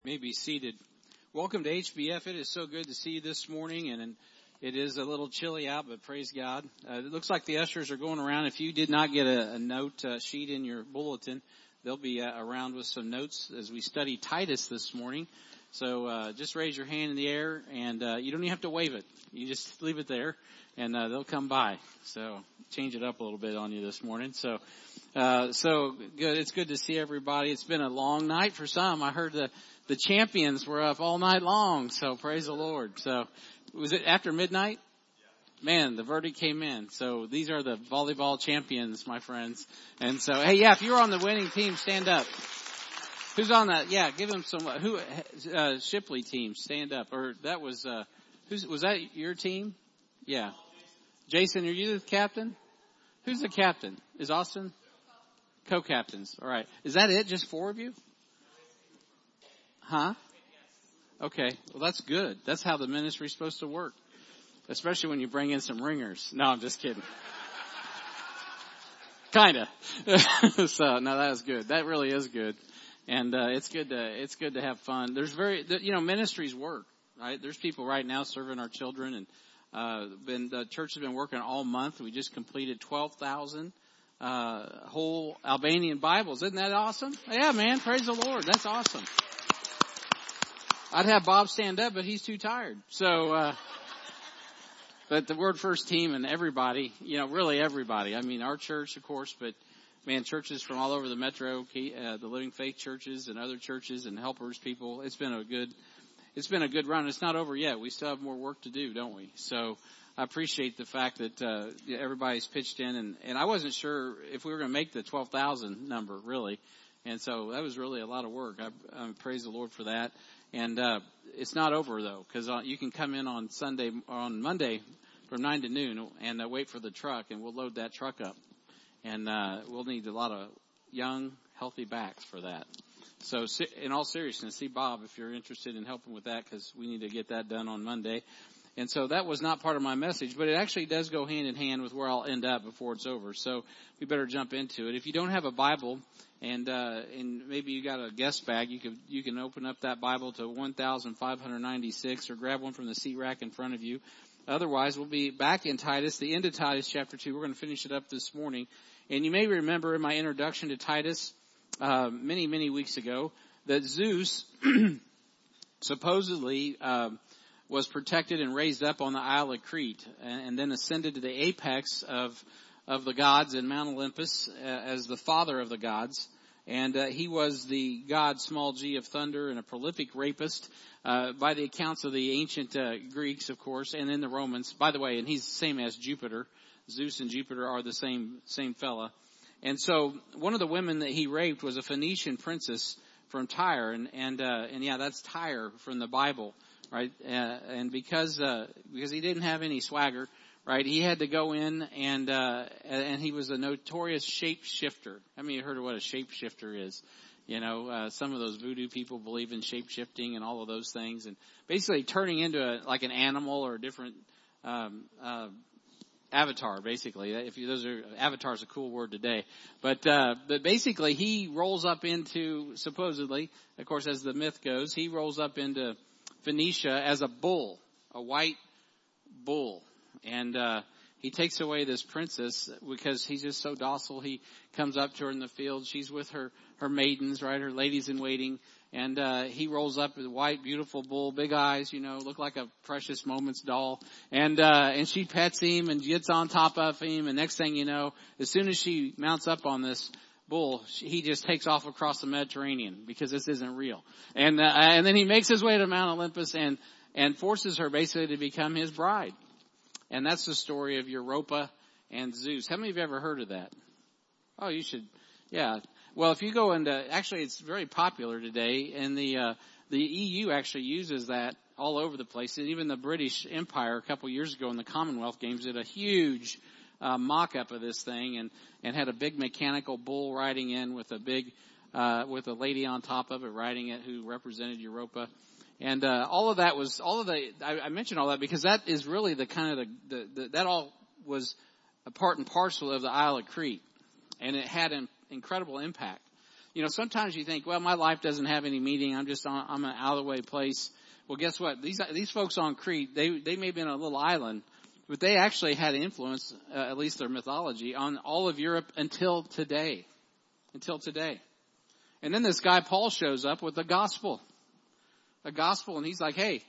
May be seated. Welcome to HBF. It is so good to see you this morning, and it is a little chilly out, but praise God. It looks like the ushers are going around. If you did not get a note sheet in your bulletin, they'll be around with some notes as we study Titus this morning. So just raise your hand in the air, and you don't even have to wave it. You just leave it there, and they'll come by. So change it up a little bit on you this morning. So good. It's good to see everybody. It's been a long night for some. I heard the champions were up all night long, so praise the Lord. So was it after midnight? Man, the verdict came in. So these are the volleyball champions, my friends. And so, hey, yeah, if you're on the winning team, stand up. Who's on that? Yeah, give them some, Shipley team, stand up. Or that was, was that your team? Yeah. Jason, are you the captain? Who's the captain? Is Austin? Co-captains. All right. Is that it? Just 4 of you? Huh? Okay. Well, that's good. That's how the ministry's supposed to work. Especially when you bring in some ringers. No, I'm just kidding. Kinda. So, no, that was good. That really is good. And, it's good to have fun. Ministries work, right? There's people right now serving our children, and, the church has been working all month. We just completed 12,000, whole Albanian Bibles. Isn't that awesome? Yeah, man. Praise the Lord. That's awesome. I'd have Bob stand up, but he's too tired. So, but the Word First team and everybody, really everybody. I mean, our church, of course, but man, churches from all over the metro, the Living Faith churches and other churches and helpers people. It's been a good run. It's not over yet. We still have more work to do, don't we? So I appreciate the fact that, everybody's pitched in, and I wasn't sure if we were going to make the 12,000 number, really. And so that was really a lot of work. I praise the Lord for that. And, it's not over though, cause you can come in on Monday from 9 to noon and wait for the truck, and we'll load that truck up. And, we'll need a lot of young, healthy backs for that. So in all seriousness, see Bob if you're interested in helping with that, cause we need to get that done on Monday. And so that was not part of my message, but it actually does go hand in hand with where I'll end up before it's over. So we better jump into it. If you don't have a Bible and maybe you got a guest bag, you can open up that Bible to 1,596 or grab one from the seat rack in front of you. Otherwise, we'll be back in Titus, the end of Titus chapter 2. We're going to finish it up this morning. And you may remember in my introduction to Titus, many, many weeks ago, that Zeus supposedly, was protected and raised up on the Isle of Crete and then ascended to the apex of the gods in Mount Olympus as the father of the gods. And he was the god small g of thunder and a prolific rapist by the accounts of the ancient Greeks, of course, and then the Romans. By the way, and he's the same as Jupiter. Zeus and Jupiter are the same fella. And so one of the women that he raped was a Phoenician princess from Tyre. And yeah, that's Tyre from the Bible. Right, and because he didn't have any swagger, right, he had to go in and he was a notorious shapeshifter. I mean, you heard of what a shapeshifter is. Some of those voodoo people believe in shapeshifting and all of those things, and basically turning into like an animal or a different avatar. Basically, avatar is a cool word today, but basically he rolls up into, supposedly, of course, as the myth goes, he rolls up into Phoenicia as a bull, a white bull. And, he takes away this princess because he's just so docile. He comes up to her in the field. She's with her maidens, right? Her ladies in waiting. And, he rolls up with a white, beautiful bull, big eyes, look like a Precious Moments doll. And she pets him and gets on top of him. And next thing you know, as soon as she mounts up on this bull, he just takes off across the Mediterranean because this isn't real. And then he makes his way to Mount Olympus and forces her basically to become his bride. And that's the story of Europa and Zeus. How many of you ever heard of that? Oh, you should. Yeah. Well, if you go into, actually it's very popular today, and the EU actually uses that all over the place. And even the British Empire a couple years ago in the Commonwealth Games did a huge mock-up of this thing and had a big mechanical bull riding in with with a lady on top of it riding it who represented Europa. And, I mentioned all that because that is really the kind of that all was a part and parcel of the Isle of Crete. And it had an incredible impact. sometimes you think, well, my life doesn't have any meaning. I'm an out of the way place. Well, guess what? These folks on Crete, they may have been a little island, but they actually had influence, at least their mythology, on all of Europe until today. And then this guy Paul shows up with a gospel, and he's like, hey,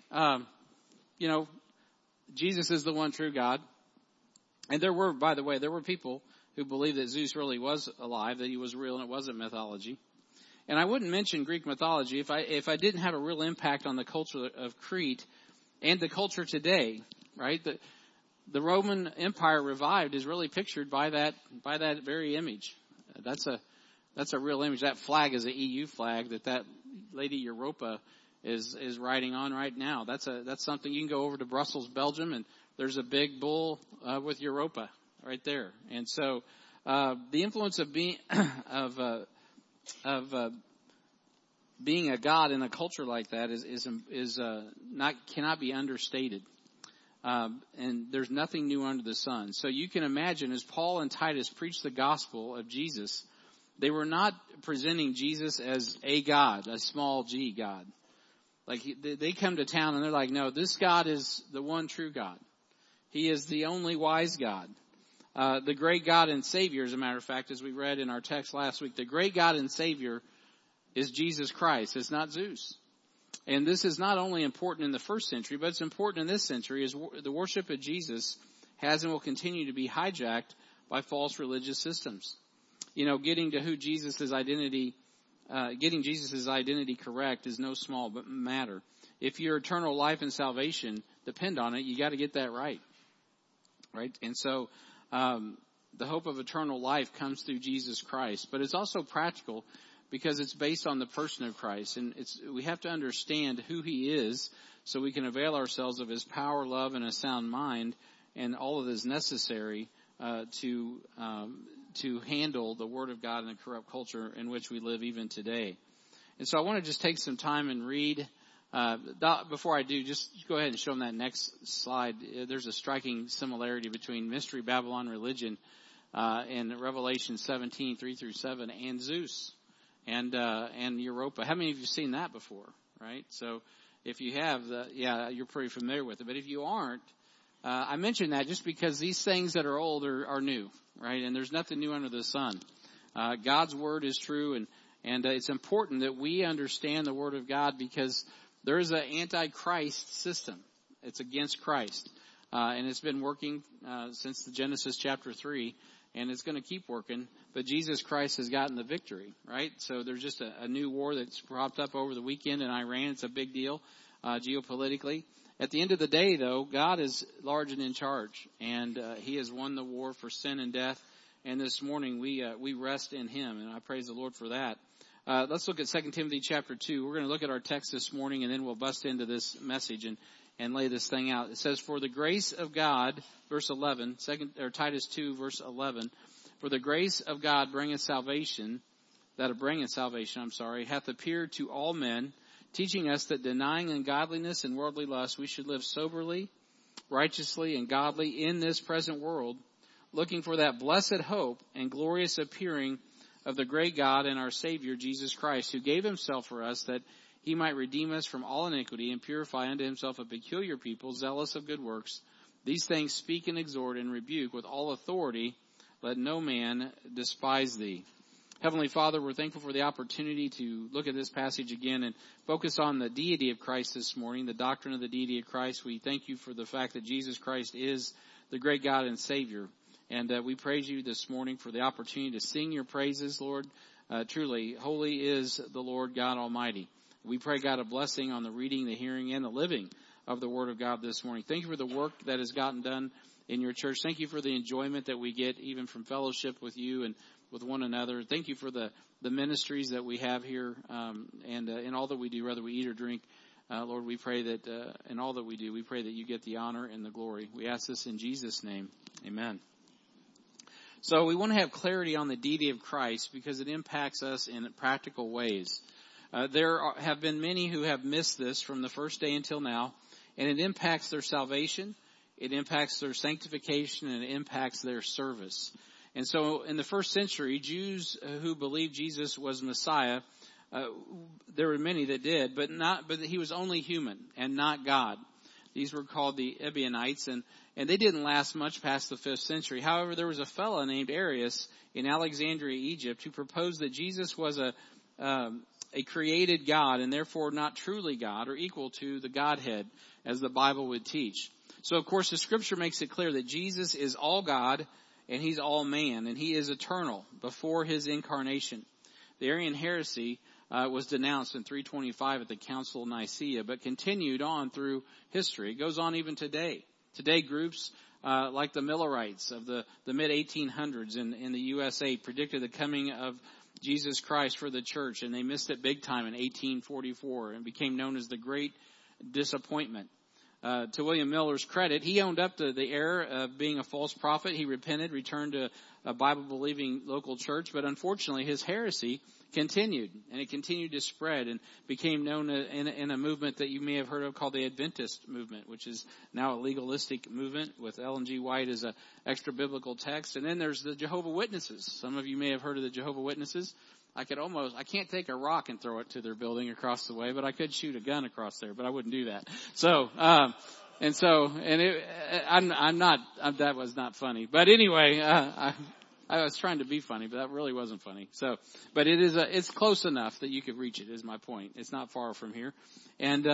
Jesus is the one true God. And by the way, there were people who believed that Zeus really was alive, that he was real and it wasn't mythology. And I wouldn't mention Greek mythology if I didn't have a real impact on the culture of Crete and the culture today, right? The Roman Empire revived is really pictured by that very image. That's a real image. That flag is an EU flag that lady Europa is riding on right now. That's something. You can go over to Brussels, Belgium, and there's a big bull with Europa right there. And so the influence of being being a god in a culture like that cannot be understated. And there's nothing new under the sun. So you can imagine, as Paul and Titus preached the gospel of Jesus, they were not presenting Jesus as a God, a small g God. Like they come to town and they're like, no, this God is the one true God. He is the only wise God. The great God and Savior, as a matter of fact, as we read in our text last week, the great God and Savior is Jesus Christ. It's not Zeus. And this is not only important in the first century, but it's important in this century, as the worship of Jesus has and will continue to be hijacked by false religious systems. Getting to who Jesus' identity, getting Jesus' identity correct is no small matter. If your eternal life and salvation depend on it, you got to get that right. Right? And so, the hope of eternal life comes through Jesus Christ, but it's also practical because it's based on the person of Christ. And we have to understand who he is so we can avail ourselves of his power, love, and a sound mind and all of this necessary, to handle the Word of God in a corrupt culture in which we live even today. And so I want to just take some time and read. Before I do, just go ahead and show them that next slide. There's a striking similarity between Mystery Babylon religion and Revelation 17, 3-7, and Zeus and Europa. How many of you have seen that before, right? So if you have, you're pretty familiar with it. But if you aren't, I mention that just because these things that are old are new, right? And there's nothing new under the sun. God's Word is true, and it's important that we understand the Word of God because there's an anti-Christ system. It's against Christ. And it's been working since the Genesis chapter 3, and it's going to keep working. But Jesus Christ has gotten the victory, right? So there's just a new war that's cropped up over the weekend in Iran. It's a big deal geopolitically. At the end of the day, though, God is large and in charge, and he has won the war for sin and death. And this morning we rest in him, and I praise the Lord for that. Let's look at 2 Timothy chapter 2. We're going to look at our text this morning, and then we'll bust into this message and lay this thing out. It says, for the grace of God, verse 11, Titus 2, verse 11, for the grace of God hath appeared to all men, teaching us that denying ungodliness and worldly lust, we should live soberly, righteously, and godly in this present world, looking for that blessed hope and glorious appearing of the great God and our Savior, Jesus Christ, who gave himself for us that he might redeem us from all iniquity and purify unto himself a peculiar people, zealous of good works. These things speak and exhort and rebuke with all authority. Let no man despise thee. Heavenly Father, we're thankful for the opportunity to look at this passage again and focus on the deity of Christ this morning, the doctrine of the deity of Christ. We thank you for the fact that Jesus Christ is the great God and Savior. And we praise you this morning for the opportunity to sing your praises, Lord. Truly, holy is the Lord God Almighty. We pray, God, a blessing on the reading, the hearing, and the living of the Word of God this morning. Thank you for the work that has gotten done in your church. Thank you for the enjoyment that we get even from fellowship with you and with one another. Thank you for the ministries that we have here and in all that we do, whether we eat or drink. Lord, we pray that in all that we do, we pray that you get the honor and the glory. We ask this in Jesus' name. Amen. So we want to have clarity on the deity of Christ because it impacts us in practical ways. There have been many who have missed this from the first day until now, and it impacts their salvation, it impacts their sanctification, and it impacts their service. And so in the first century, Jews who believed Jesus was Messiah, there were many that did, but he was only human and not God. These were called the Ebionites, and they didn't last much past the 5th century. However, there was a fellow named Arius in Alexandria, Egypt, who proposed that Jesus was a created God and therefore not truly God or equal to the Godhead as the Bible would teach. So, of course, the Scripture makes it clear that Jesus is all God and he's all man, and he is eternal before his incarnation. The Arian heresy was denounced in 325 at the Council of Nicaea, but continued on through history. It goes on even today. Today, groups like the Millerites of the mid-1800s in the USA predicted the coming of Jesus Christ for the church, and they missed it big time in 1844 and became known as the Great Disappointment. To William Miller's credit, he owned up to the error of being a false prophet. He repented, returned to a Bible-believing local church, but unfortunately his heresy continued, and it continued to spread and became known in a movement that you may have heard of called the Adventist movement, which is now a legalistic movement with Ellen G. White as an extra-biblical text. And then there's the Jehovah's Witnesses. Some of you may have heard of the Jehovah's Witnesses. I can't take a rock and throw it to their building across the way, but I could shoot a gun across there, but I wouldn't do that. That was not funny. But anyway, I was trying to be funny, but that really wasn't funny. But it's close enough that you could reach it, is my point. It's not far from here. And,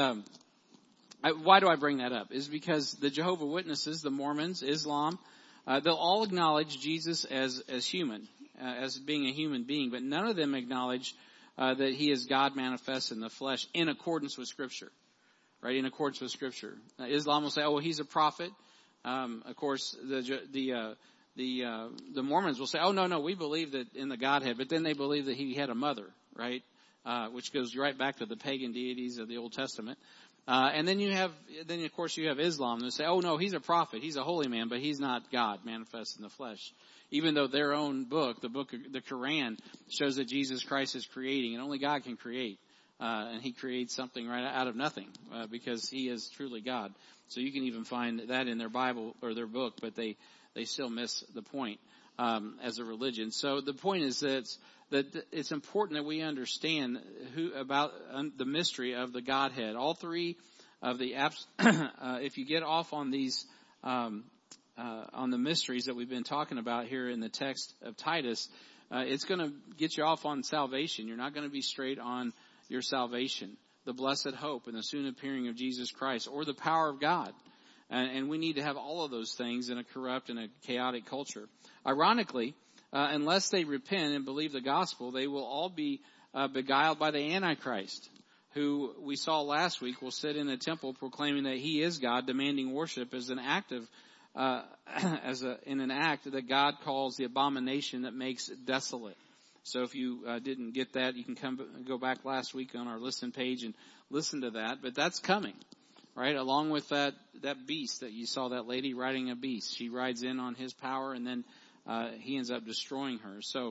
why do I bring that up? Is because the Jehovah's Witnesses, the Mormons, Islam, they'll all acknowledge Jesus as human. As being a human being, but none of them acknowledge that he is God manifest in the flesh in accordance with Scripture, right? In accordance with Scripture, Islam will say, "Oh, well, he's a prophet." Of course, the Mormons will say, "Oh, no, we believe that in the Godhead," but then they believe that he had a mother, right? Which goes right back to the pagan deities of the Old Testament. And then of course you have Islam. They say, "Oh, no, he's a prophet, he's a holy man, but he's not God manifest in the flesh." Even though their own book, the Quran, shows that Jesus Christ is creating, and only God can create. And he creates something right out of nothing, because he is truly God. So you can even find that in their Bible or their book, but they still miss the point, as a religion. So the point is that it's important that we understand about the mystery of the Godhead. All three of the if you get off on these, on the mysteries that we've been talking about here in the text of Titus, it's going to get you off on salvation. You're not going to be straight on your salvation, the blessed hope and the soon appearing of Jesus Christ, or the power of God. And we need to have all of those things in a corrupt and a chaotic culture. Ironically, unless they repent and believe the gospel, they will all be beguiled by the Antichrist, who we saw last week will sit in a temple proclaiming that he is God, demanding worship as an act of in an act that God calls the abomination that makes desolate. So if you didn't get that, you can go back last week on our listen page and listen to that. But that's coming, right? Along with that beast that you saw, that lady riding a beast. She rides in on his power, and then he ends up destroying her. So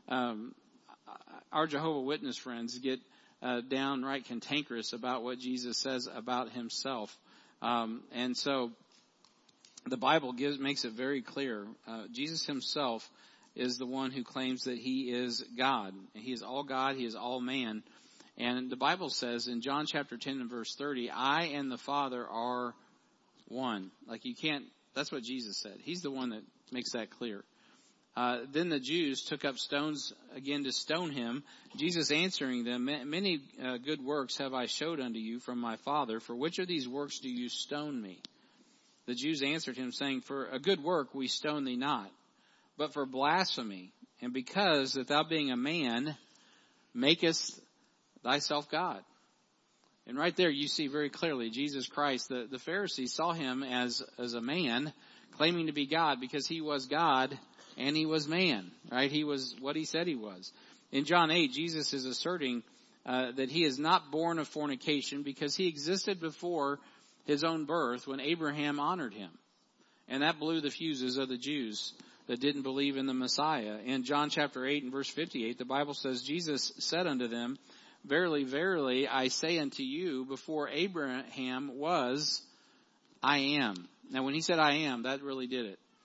our Jehovah's Witness friends get downright cantankerous about what Jesus says about himself. And so the Bible makes it very clear. Jesus himself is the one who claims that he is God. He is all God. He is all man. And the Bible says in John chapter 10 and verse 30, "I and the Father are one." Like that's what Jesus said. He's the one that makes that clear. Then the Jews took up stones again to stone him. Jesus answering them, "Many good works have I showed unto you from my Father. For which of these works do you stone me?" The Jews answered him, saying, "For a good work we stone thee not, but for blasphemy, and because that thou being a man makest thyself God." And right there you see very clearly Jesus Christ. The Pharisees saw him as a man claiming to be God, because he was God and he was man, right? He was what he said he was. In John 8, Jesus is asserting that he is not born of fornication, because he existed before his own birth when Abraham honored him. And that blew the fuses of the Jews that didn't believe in the Messiah. In John chapter 8 and verse 58, the Bible says, "Jesus said unto them, Verily, verily, I say unto you, before Abraham was, I am." Now when he said I am, that really did it.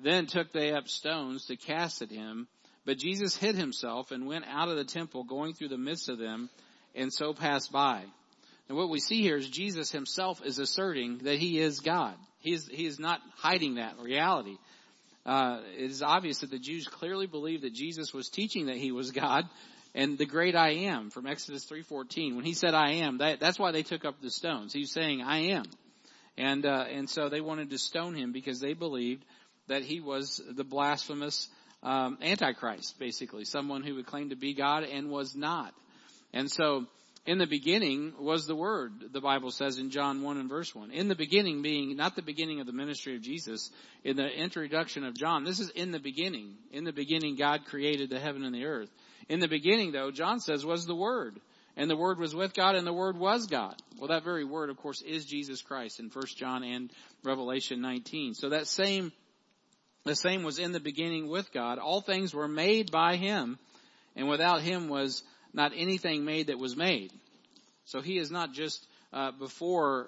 Then took they up stones to cast at him. But Jesus hid himself and went out of the temple, going through the midst of them, and so passed by. And what we see here is Jesus himself is asserting that he is God. He is not hiding that reality. It is obvious that the Jews clearly believed that Jesus was teaching that he was God and the great I am from Exodus 3:14. When he said I am, that's why they took up the stones. He was saying I am. And so they wanted to stone him because they believed that he was the blasphemous Antichrist, basically, someone who would claim to be God and was not. And so, in the beginning was the Word, the Bible says in John 1 and verse 1. In the beginning being not the beginning of the ministry of Jesus, in the introduction of John, this is in the beginning. In the beginning God created the heaven and the earth. In the beginning, though, John says, was the Word. And the Word was with God, and the Word was God. Well, that very Word, of course, is Jesus Christ in 1 John and Revelation 19. So the same was in the beginning with God. All things were made by him, and without him was not anything made that was made. So he is not just before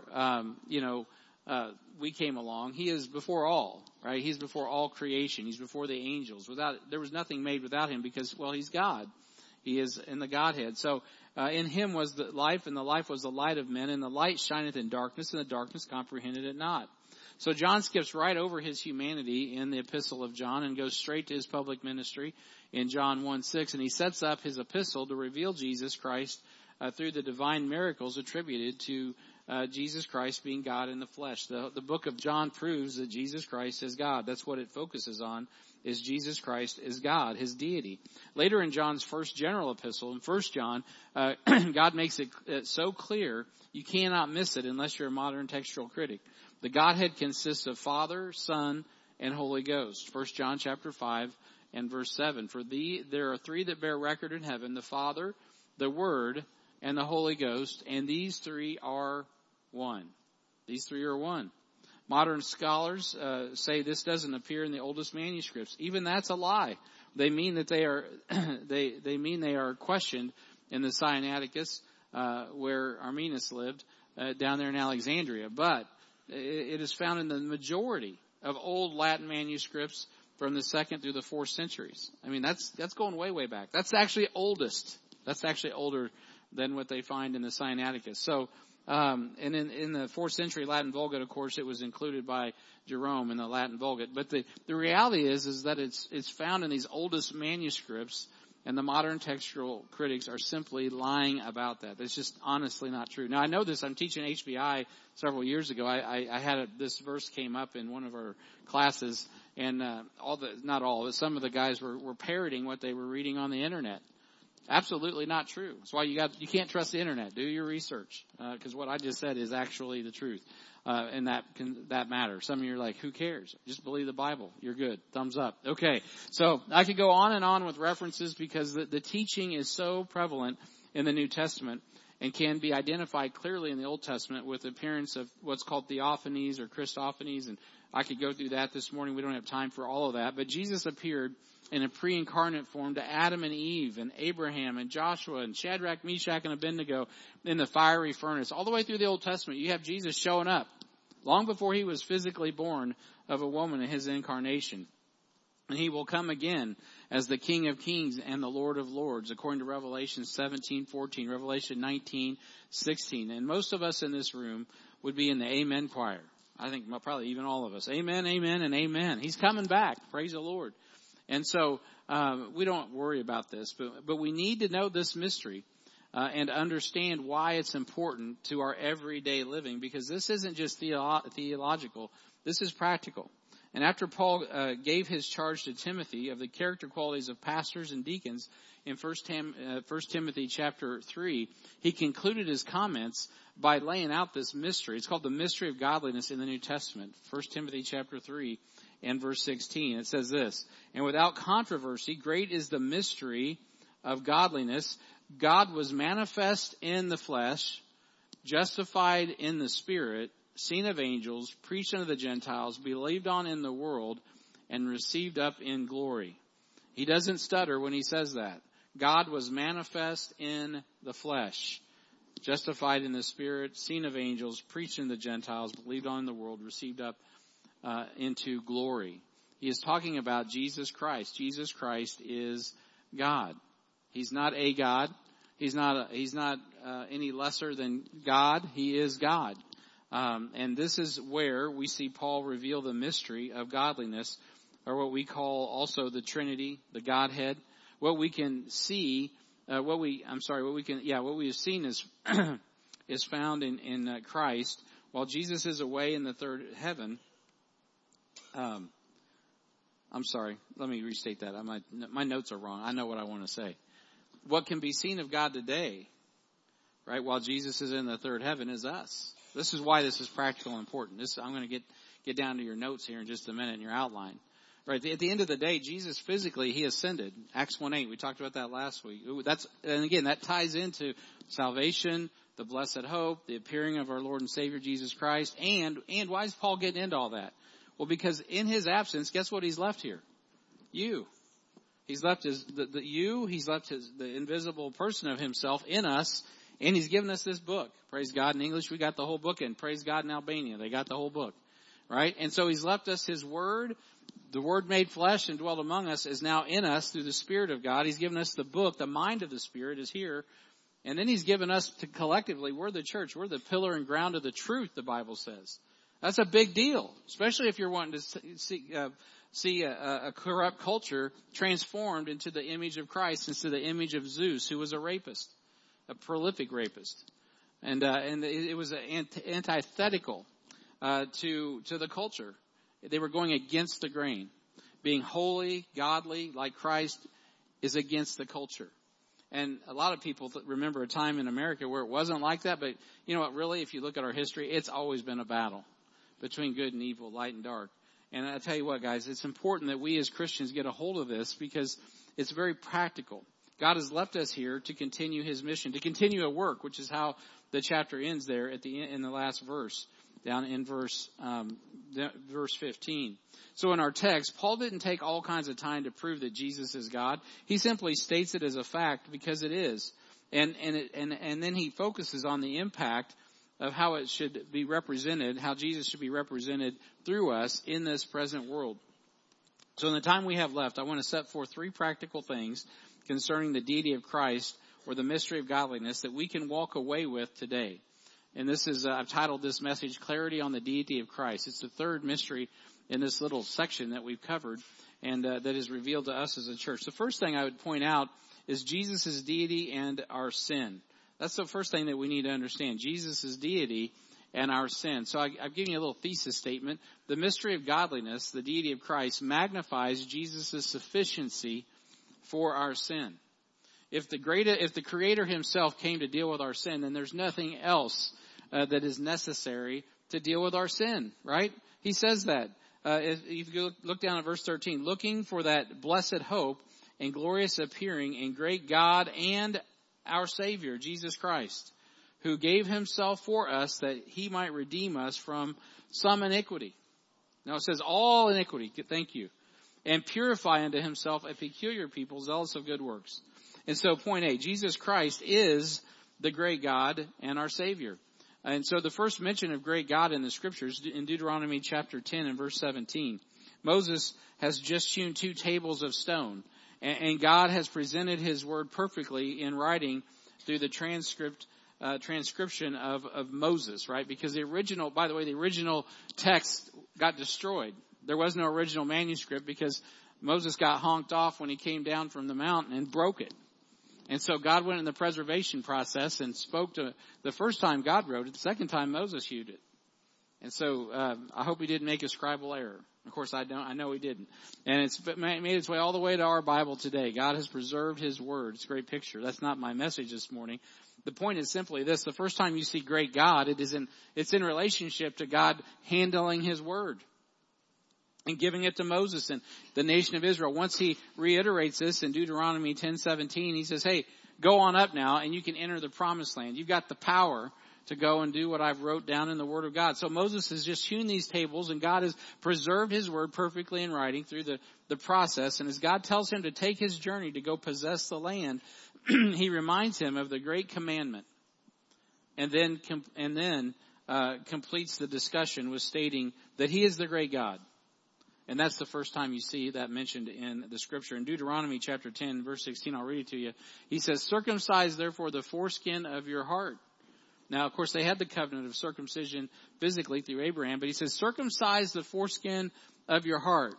we came along. He is before all, right? He's before all creation. He's before the angels. There was nothing made without him because, well, he's God. He is in the Godhead. So in him was the life, and the life was the light of men, and the light shineth in darkness, and the darkness comprehended it not. So John skips right over his humanity in the epistle of John and goes straight to his public ministry in John 1:6, and he sets up his epistle to reveal Jesus Christ through the divine miracles attributed to Jesus Christ being God in the flesh. The book of John proves that Jesus Christ is God. That's what it focuses on, is Jesus Christ is God, his deity. Later in John's first general epistle, in 1 John, God makes it so clear you cannot miss it unless you're a modern textual critic. The Godhead consists of Father, Son, and Holy Ghost. 1 John chapter 5 and verse 7. For there are three that bear record in heaven, the Father, the Word, and the Holy Ghost, and these three are one. These three are one. Modern scholars say this doesn't appear in the oldest manuscripts. Even that's a lie. They mean that they are they are questioned in the Sinaiticus, where Arminius lived, down there in Alexandria. But it is found in the majority of old Latin manuscripts from the 2nd through the 4th centuries. I mean, that's going way, way back. That's actually oldest. That's actually older than what they find in the Sinaiticus. So, and in the 4th century Latin Vulgate, of course, it was included by Jerome in the Latin Vulgate. But the reality is that it's found in these oldest manuscripts, and the modern textual critics are simply lying about that. That's just honestly not true. Now, I know this. I'm teaching HBI several years ago. I had this verse came up in one of our classes, and some of the guys were parroting what they were reading on the internet. Absolutely not true. That's why you can't trust the internet. Do your research, because what I just said is actually the truth, and that matters. Some of you are like, who cares? Just believe the Bible. You're good. Thumbs up. Okay, so I could go on and on with references because the teaching is so prevalent in the New Testament and can be identified clearly in the Old Testament with the appearance of what's called theophanies or Christophanies, and I could go through that this morning. We don't have time for all of that, but Jesus appeared in a pre-incarnate form to Adam and Eve and Abraham and Joshua and Shadrach, Meshach, and Abednego in the fiery furnace. All the way through the Old Testament, you have Jesus showing up long before he was physically born of a woman in his incarnation. And he will come again as the King of Kings and the Lord of Lords, according to Revelation 17:14, Revelation 19:16. And most of us in this room would be in the Amen choir. I think probably even all of us. Amen, amen, and amen. He's coming back. Praise the Lord. And so we don't worry about this, but we need to know this mystery and understand why it's important to our everyday living, because this isn't just theological. This is practical. And after Paul gave his charge to Timothy of the character qualities of pastors and deacons in 1 Timothy chapter 3, he concluded his comments by laying out this mystery. It's called the mystery of godliness in the New Testament. 1 Timothy chapter 3 and verse 16. It says this, and without controversy, great is the mystery of godliness. God was manifest in the flesh, justified in the spirit, seen of angels, preached unto the Gentiles, believed on in the world, and received up in glory. He doesn't stutter when he says that. God was manifest in the flesh, justified in the spirit, seen of angels, preached unto the Gentiles, believed on in the world, received up into glory. He is talking about Jesus Christ. Jesus Christ is God. He's not a God. He's not any lesser than God. He is God. And this is where we see Paul reveal the mystery of godliness, or what we call also the Trinity, the Godhead. What we can see, what we have seen is is found in Christ. While Jesus is away in the third heaven. I'm sorry. Let me restate that. My notes are wrong. I know what I want to say. What can be seen of God today, right, while Jesus is in the third heaven, is us. This is why this is practical and important. I'm going to get down to your notes here in just a minute in your outline. Right, at the end of the day, Jesus physically, he ascended. Acts 1:8, we talked about that last week. And again, that ties into salvation, the blessed hope, the appearing of our Lord and Savior Jesus Christ. And why is Paul getting into all that? Well, because in his absence, guess what he's left here? You. He's left he's left the invisible person of himself in us, and he's given us this book. Praise God. In English, we got the whole book, and praise God in Albania, they got the whole book. Right? And so he's left us his word. The Word made flesh and dwelt among us is now in us through the Spirit of God. He's given us the book. The mind of the Spirit is here. And then he's given us to collectively, we're the church. We're the pillar and ground of the truth, the Bible says. That's a big deal, especially if you're wanting to see a corrupt culture transformed into the image of Christ, into the image of Zeus, who was a rapist, a prolific rapist. And it was antithetical to the culture. They were going against the grain. Being holy, godly, like Christ, is against the culture. And a lot of people remember a time in America where it wasn't like that. But you know what, really, if you look at our history, it's always been a battle between good and evil, light and dark. And I tell you what, guys, it's important that we as Christians get a hold of this because it's very practical. God has left us here to continue his mission, to continue a work, which is how the chapter ends there at the end, in the last verse. Down in verse 15. So in our text, Paul didn't take all kinds of time to prove that Jesus is God. He simply states it as a fact because it is. And then he focuses on the impact of how it should be represented, how Jesus should be represented through us in this present world. So in the time we have left, I want to set forth 3 practical things concerning the deity of Christ or the mystery of godliness that we can walk away with today. And this is, I've titled this message, Clarity on the Deity of Christ. It's the third mystery in this little section that we've covered and that is revealed to us as a church. The first thing I would point out is Jesus' deity and our sin. That's the first thing that we need to understand, Jesus' deity and our sin. So I've given you a little thesis statement. The mystery of godliness, the deity of Christ, magnifies Jesus' sufficiency for our sin. If the Creator himself came to deal with our sin, then there's nothing else that is necessary to deal with our sin, right? He says that. If you look down at verse 13, looking for that blessed hope and glorious appearing in great God and our Savior, Jesus Christ, who gave himself for us that he might redeem us from some iniquity. Now it says all iniquity, thank you, and purify unto himself a peculiar people, zealous of good works. And so point A, Jesus Christ is the great God and our Savior. And so the first mention of great God in the scriptures in Deuteronomy chapter 10 and verse 17. Moses has just hewn 2 tables of stone, and God has presented his word perfectly in writing through the transcription of Moses, right? Because the original text got destroyed. There was no original manuscript because Moses got honked off when he came down from the mountain and broke it. And so God went in the preservation process and spoke to, the first time God wrote it, the second time Moses hewed it. And so I hope he didn't make a scribal error. Of course I know he didn't. And it's made its way all the way to our Bible today. God has preserved his word. It's a great picture. That's not my message this morning. The point is simply this. The first time you see great God, it's in relationship to God handling his word and giving it to Moses and the nation of Israel. Once he reiterates this in Deuteronomy 10:17, he says, hey, go on up now and you can enter the promised land. You've got the power to go and do what I've wrote down in the Word of God. So Moses has just hewn these tables, and God has preserved his word perfectly in writing through the process. And as God tells him to take his journey to go possess the land, he reminds him of the great commandment, and then completes the discussion with stating that he is the great God. And that's the first time you see that mentioned in the scripture. In Deuteronomy chapter 10, verse 16, I'll read it to you. He says, circumcise therefore the foreskin of your heart. Now, of course, they had the covenant of circumcision physically through Abraham, but he says, circumcise the foreskin of your heart.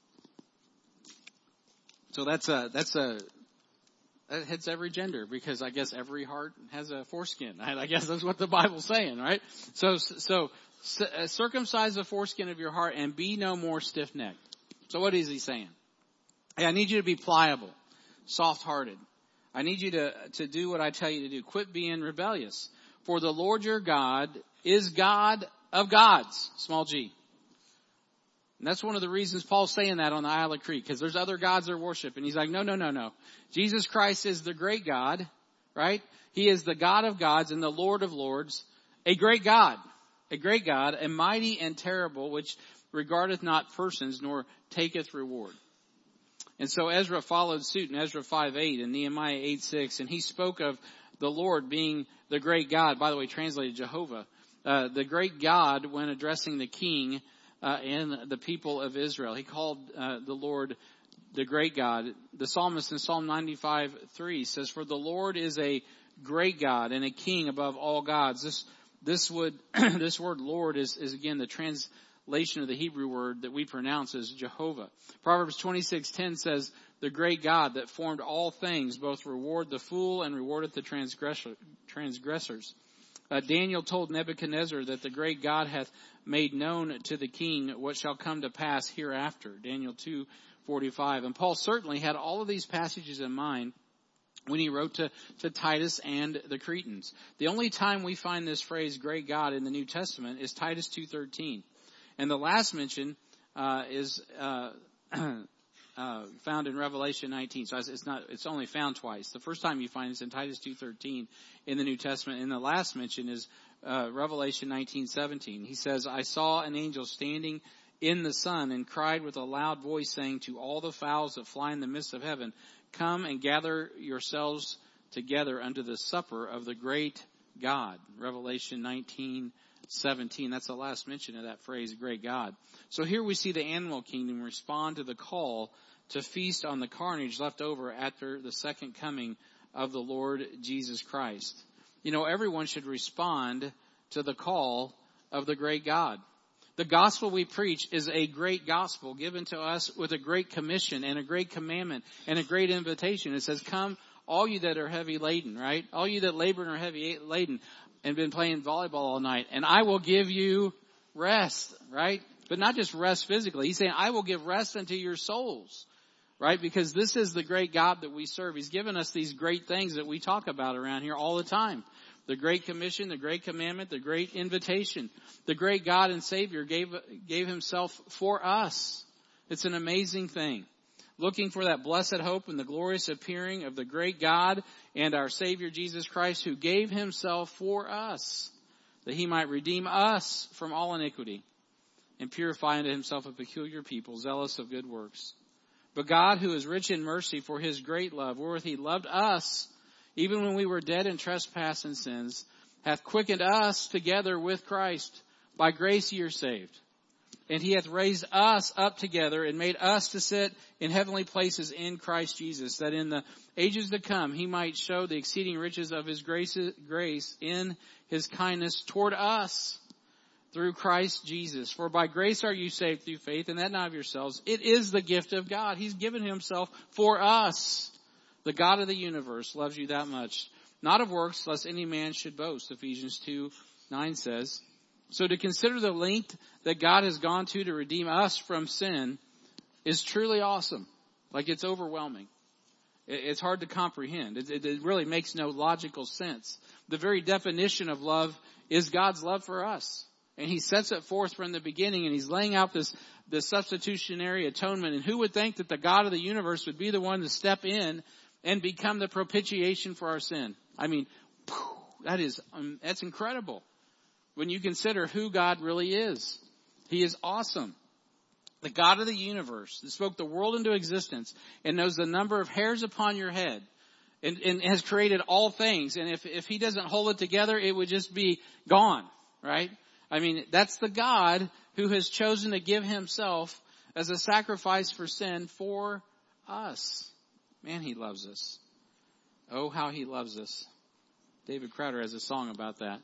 So that hits every gender, because I guess every heart has a foreskin. I guess that's what the Bible's saying, right? So circumcise the foreskin of your heart and be no more stiff-necked. So what is he saying? Hey, I need you to be pliable, soft-hearted. I need you to do what I tell you to do. Quit being rebellious. For the Lord your God is God of gods, small g. And that's one of the reasons Paul's saying that on the Isle of Crete, because there's other gods they're worshiping. He's like, no. Jesus Christ is the great God, right? He is the God of gods and the Lord of lords, a great God, a mighty and terrible, which regardeth not persons, nor taketh reward. And so Ezra followed suit in Ezra 5:8 and Nehemiah 8:6, and he spoke of the Lord being the great God, by the way, translated Jehovah, the great God when addressing the king and the people of Israel. He called the Lord the great God. The psalmist in Psalm 95:3 says, for the Lord is a great God and a king above all gods. This word Lord is again the translation of the Hebrew word that we pronounce as Jehovah. Proverbs 26:10 says, the great God that formed all things both reward the fool and rewardeth the transgressors. Daniel told Nebuchadnezzar that the great God hath made known to the king what shall come to pass hereafter. Daniel 2:45. And Paul certainly had all of these passages in mind when he wrote to Titus and the Cretans. The only time we find this phrase great God in the New Testament is Titus 2:13. And the last mention is found in Revelation 19. So it's only found twice. The first time you find it's in Titus 2:13 in the New Testament, and the last mention is Revelation 19:17. He says, I saw an angel standing in the sun and cried with a loud voice, saying to all the fowls that fly in the midst of heaven, come and gather yourselves together unto the supper of the great God. Revelation 19:17. That's the last mention of that phrase, great God. So here we see the animal kingdom respond to the call to feast on the carnage left over after the second coming of the Lord Jesus Christ. You know, everyone should respond to the call of the great God. The gospel we preach is a great gospel given to us with a great commission and a great commandment and a great invitation. It says, come, all you that are heavy laden, right? All you that labor and are heavy laden and been playing volleyball all night, and I will give you rest, right? But not just rest physically. He's saying, I will give rest unto your souls, right? Because this is the great God that we serve. He's given us these great things that we talk about around here all the time. The great commission, the great commandment, the great invitation. The great God and Savior gave himself for us. It's an amazing thing. Looking for that blessed hope and the glorious appearing of the great God and our Savior Jesus Christ, who gave himself for us, that he might redeem us from all iniquity and purify unto himself a peculiar people, zealous of good works. But God, who is rich in mercy, for his great love, wherewith he loved us, even when we were dead in trespass and sins, hath quickened us together with Christ. By grace ye are saved. And he hath raised us up together and made us to sit in heavenly places in Christ Jesus, that in the ages to come he might show the exceeding riches of his grace in his kindness toward us through Christ Jesus. For by grace are you saved through faith, and that not of yourselves. It is the gift of God. He's given himself for us. The God of the universe loves you that much. Not of works, lest any man should boast, Ephesians 2:9 says. So to consider the length that God has gone to redeem us from sin is truly awesome. Like, it's overwhelming. It's hard to comprehend. It really makes no logical sense. The very definition of love is God's love for us. And he sets it forth from the beginning, and he's laying out this substitutionary atonement. And who would think that the God of the universe would be the one to step in and become the propitiation for our sin? I mean, that's incredible when you consider who God really is. He is awesome. The God of the universe that spoke the world into existence and knows the number of hairs upon your head and has created all things. And if he doesn't hold it together, it would just be gone, right? I mean, that's the God who has chosen to give himself as a sacrifice for sin for us. Man, he loves us. Oh, how he loves us. David Crowder has a song about that.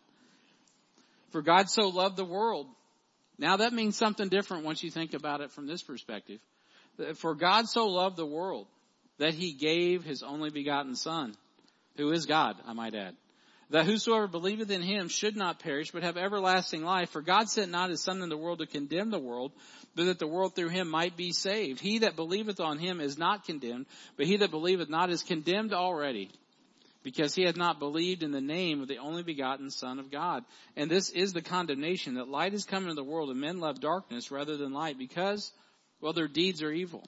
For God so loved the world. Now that means something different once you think about it from this perspective. For God so loved the world that he gave his only begotten Son, who is God, I might add, that whosoever believeth in him should not perish, but have everlasting life. For God sent not his Son in the world to condemn the world, but that the world through him might be saved. He that believeth on him is not condemned, but he that believeth not is condemned already, because he hath not believed in the name of the only begotten Son of God. And this is the condemnation, that light is come into the world, and men love darkness rather than light, because, well, their deeds are evil.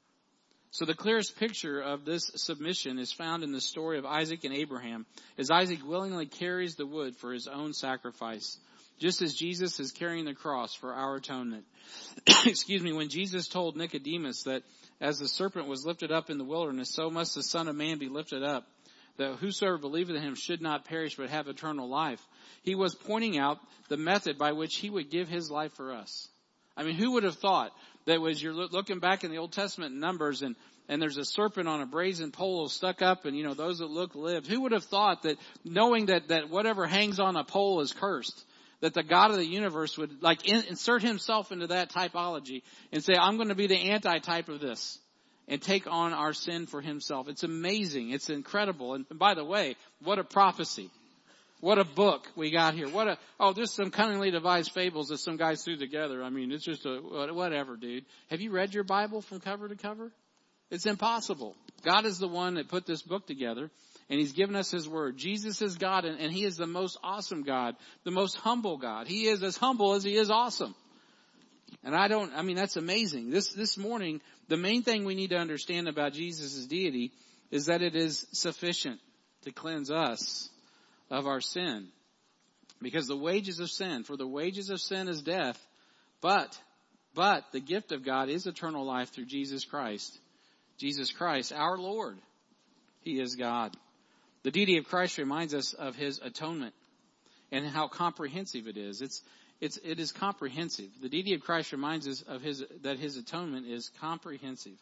So the clearest picture of this submission is found in the story of Isaac and Abraham, as Isaac willingly carries the wood for his own sacrifice, just as Jesus is carrying the cross for our atonement. Excuse me, when Jesus told Nicodemus that as the serpent was lifted up in the wilderness, so must the Son of Man be lifted up, that whosoever believeth in him should not perish but have eternal life. He was pointing out the method by which he would give his life for us. I mean, who would have thought that as you're looking back in the Old Testament Numbers and there's a serpent on a brazen pole stuck up and, those that look live. Who would have thought that knowing that whatever hangs on a pole is cursed, that the God of the universe would insert himself into that typology and say, I'm going to be the anti-type of this and take on our sin for himself. It's amazing. It's incredible. And by the way, what a prophecy. What a book we got here. Just some cunningly devised fables that some guys threw together. I mean, it's just whatever, dude. Have you read your Bible from cover to cover? It's impossible. God is the one that put this book together, and he's given us his word. Jesus is God, and he is the most awesome God, the most humble God. He is as humble as he is awesome. And that's amazing. This morning, the main thing we need to understand about Jesus' deity is that it is sufficient to cleanse us of our sin. Because the wages of sin, for the wages of sin is death, but the gift of God is eternal life through Jesus Christ. Jesus Christ, our Lord. He is God. The deity of Christ reminds us of his atonement and how comprehensive it is. It is comprehensive. The deity of Christ reminds us of that his atonement is comprehensive.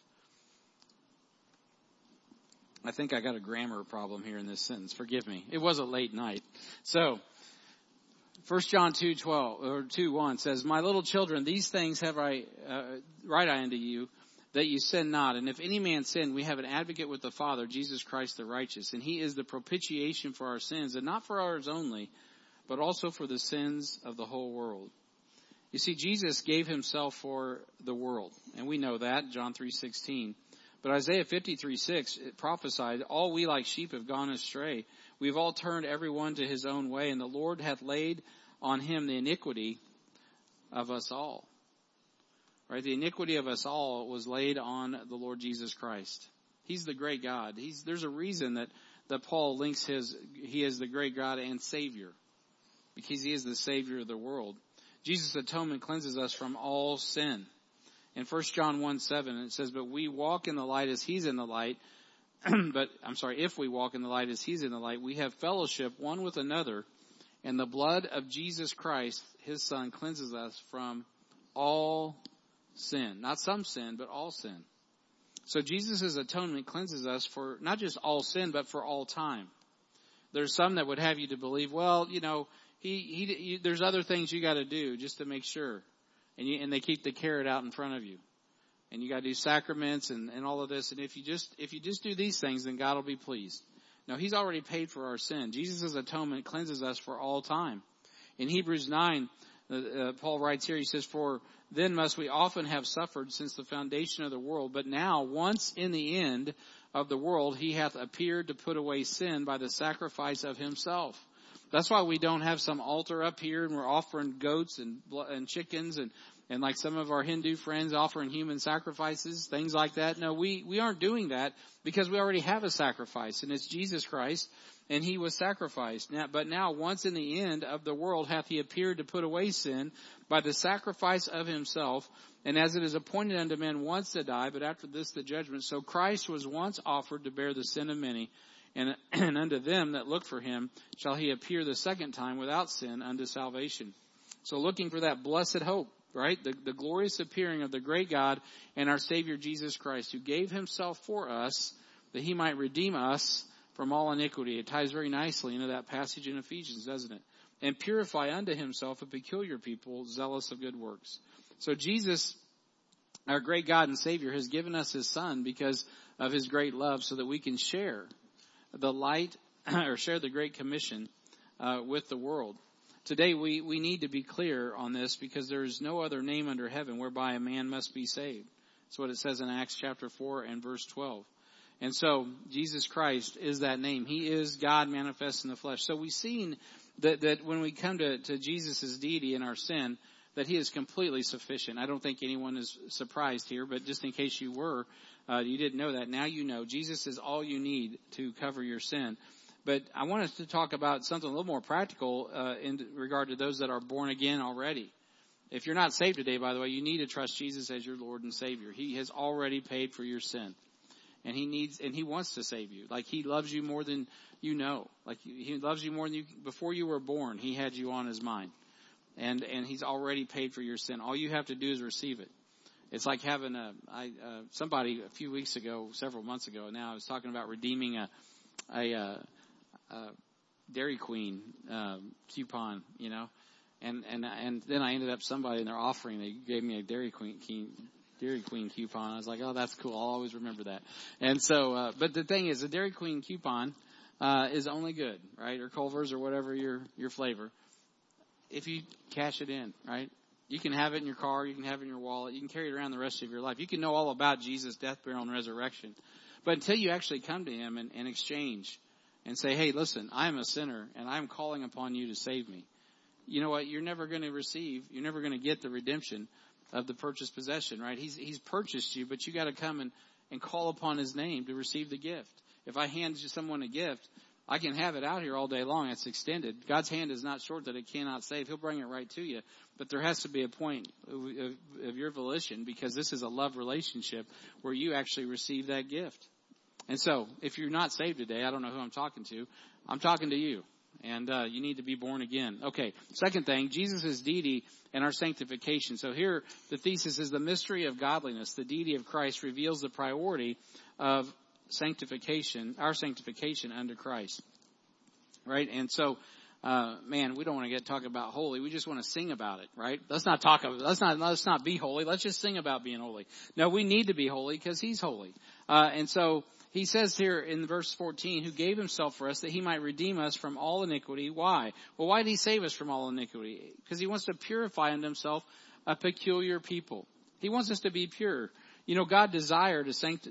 I think I got a grammar problem here in this sentence. Forgive me. It was a late night. So, 1 John 2:1 says, My little children, these things have I write I unto you, that you sin not. And if any man sin, we have an advocate with the Father, Jesus Christ the righteous. And he is the propitiation for our sins, and not for ours only, but also for the sins of the whole world. You see, Jesus gave himself for the world. And we know that, John 3:16. But Isaiah 53:6 prophesied, All we like sheep have gone astray. We've all turned every one to his own way, and the Lord hath laid on him the iniquity of us all. Right? The iniquity of us all was laid on the Lord Jesus Christ. He's the great God. There's a reason that Paul links he is the great God and Savior, because he is the Savior of the world. Jesus' atonement cleanses us from all sin. In 1 John 1:7, it says, But we walk in the light as he's in the light. If we walk in the light as he's in the light, we have fellowship one with another, and the blood of Jesus Christ, his Son, cleanses us from all sin. Not some sin, but all sin. So Jesus' atonement cleanses us for not just all sin, but for all time. There's some that would have you to believe, there's other things you got to do just to make sure. And they keep the carrot out in front of you. And you got to do sacraments and all of this. And if you just do these things, then God will be pleased. No, he's already paid for our sin. Jesus' atonement cleanses us for all time. In Hebrews 9, Paul writes here, he says, For then must we often have suffered since the foundation of the world. But now, once in the end of the world, he hath appeared to put away sin by the sacrifice of himself. That's why we don't have some altar up here and we're offering goats and chickens and like some of our Hindu friends offering human sacrifices, things like that. No, we aren't doing that because we already have a sacrifice, and it's Jesus Christ, and he was sacrificed. But now, once in the end of the world hath he appeared to put away sin by the sacrifice of himself. And as it is appointed unto men once to die, but after this the judgment, so Christ was once offered to bear the sin of many. And unto them that look for him shall he appear the second time without sin unto salvation. So looking for that blessed hope, right? The glorious appearing of the great God and our Savior Jesus Christ, who gave himself for us that he might redeem us from all iniquity. It ties very nicely into that passage in Ephesians, doesn't it? And purify unto himself a peculiar people, zealous of good works. So Jesus, our great God and Savior, has given us his Son because of his great love, so that we can share the light or share the Great Commission with the world. Today we need to be clear on this, because there is no other name under heaven whereby a man must be saved. That's what it says in Acts chapter 4 and verse 12. And so Jesus Christ is that name. He is God manifest in the flesh. So we've seen that when we come to Jesus' deity and our sin, that he is completely sufficient. I don't think anyone is surprised here, but just in case you were, you didn't know that, now you know. Jesus is all you need to cover your sin. But I want us to talk about something a little more practical in regard to those that are born again already. If you're not saved today, by the way, you need to trust Jesus as your Lord and Savior. He has already paid for your sin. And he wants to save you. Like, he loves you more than you know. Like, he loves you more than before you were born, he had you on his mind. And he's already paid for your sin. All you have to do is receive it. It's like having somebody a few weeks ago, several months ago now, I was talking about redeeming a Dairy Queen coupon, you know, and then I ended up somebody in their offering, they gave me a Dairy Queen coupon. I was like, oh, that's cool. I'll always remember that. And so, but the thing is, a Dairy Queen coupon is only good, right, or Culver's or whatever your flavor, if you cash it in, right? You can have it in your car. You can have it in your wallet. You can carry it around the rest of your life. You can know all about Jesus' death, burial, and resurrection. But until you actually come to him and exchange and say, hey, listen, I'm a sinner and I'm calling upon you to save me. You know what? You're never going to get the redemption of the purchased possession, right? He's purchased you, but you got to come and call upon his name to receive the gift. If I hand someone a gift, I can have it out here all day long. It's extended. God's hand is not short that it cannot save. He'll bring it right to you. But there has to be a point of your volition, because this is a love relationship where you actually receive that gift. And so, if you're not saved today, I don't know who I'm talking to. I'm talking to you. And you need to be born again. Okay, second thing, Jesus' deity and our sanctification. So here, the thesis is the mystery of godliness. The deity of Christ reveals the priority of sanctification, our sanctification under Christ. Right? And so, we don't want to talk about holy. We just want to sing about it, right? Let's not be holy. Let's just sing about being holy. No, we need to be holy because he's holy. And so he says here in verse 14, who gave himself for us that he might redeem us from all iniquity. Why? Well, why did he save us from all iniquity? Because he wants to purify unto himself a peculiar people. He wants us to be pure. You know, God desires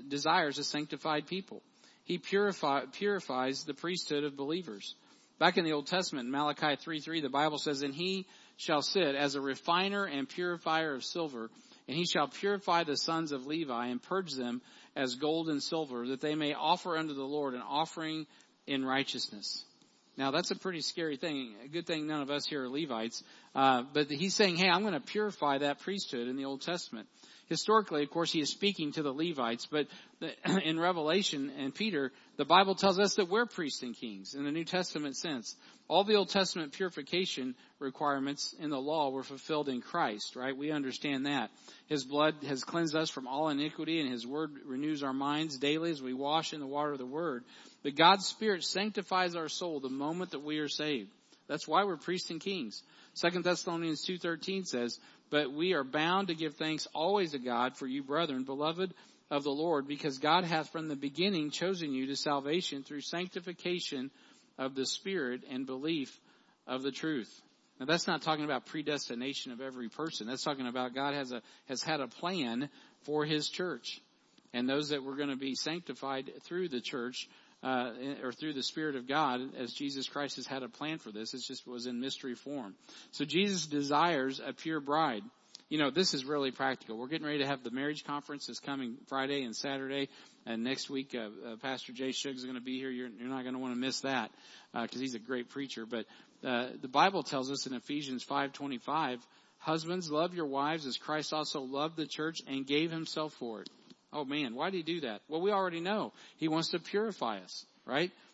a sanctified people. He purifies the priesthood of believers. Back in the Old Testament, in Malachi 3:3, the Bible says, and he shall sit as a refiner and purifier of silver, and he shall purify the sons of Levi and purge them as gold and silver, that they may offer unto the Lord an offering in righteousness. Now, that's a pretty scary thing. A good thing none of us here are Levites. But he's saying, hey, I'm going to purify that priesthood in the Old Testament. Historically, of course, he is speaking to the Levites, but in Revelation and Peter, the Bible tells us that we're priests and kings in the New Testament sense. All the Old Testament purification requirements in the law were fulfilled in Christ, right? We understand that. His blood has cleansed us from all iniquity, and his word renews our minds daily as we wash in the water of the word. But God's Spirit sanctifies our soul the moment that we are saved. That's why we're priests and kings. 2 Thessalonians 2:13 says, but we are bound to give thanks always to God for you, brethren, beloved of the Lord, because God hath from the beginning chosen you to salvation through sanctification of the Spirit and belief of the truth. Now, that's not talking about predestination of every person. That's talking about God has had a plan for his church. And those that were going to be sanctified through the church, or through the Spirit of God, as Jesus Christ has had a plan for this. It just was in mystery form. So Jesus desires a pure bride. You know, this is really practical. We're getting ready to have the marriage conference this coming Friday and Saturday. And next week, Pastor Jay Shuggs is going to be here. You're not going to want to miss that, because he's a great preacher. But the Bible tells us in Ephesians 5:25, husbands, love your wives as Christ also loved the church and gave himself for it. Oh man, why did he do that? Well, we already know. He wants to purify us, right?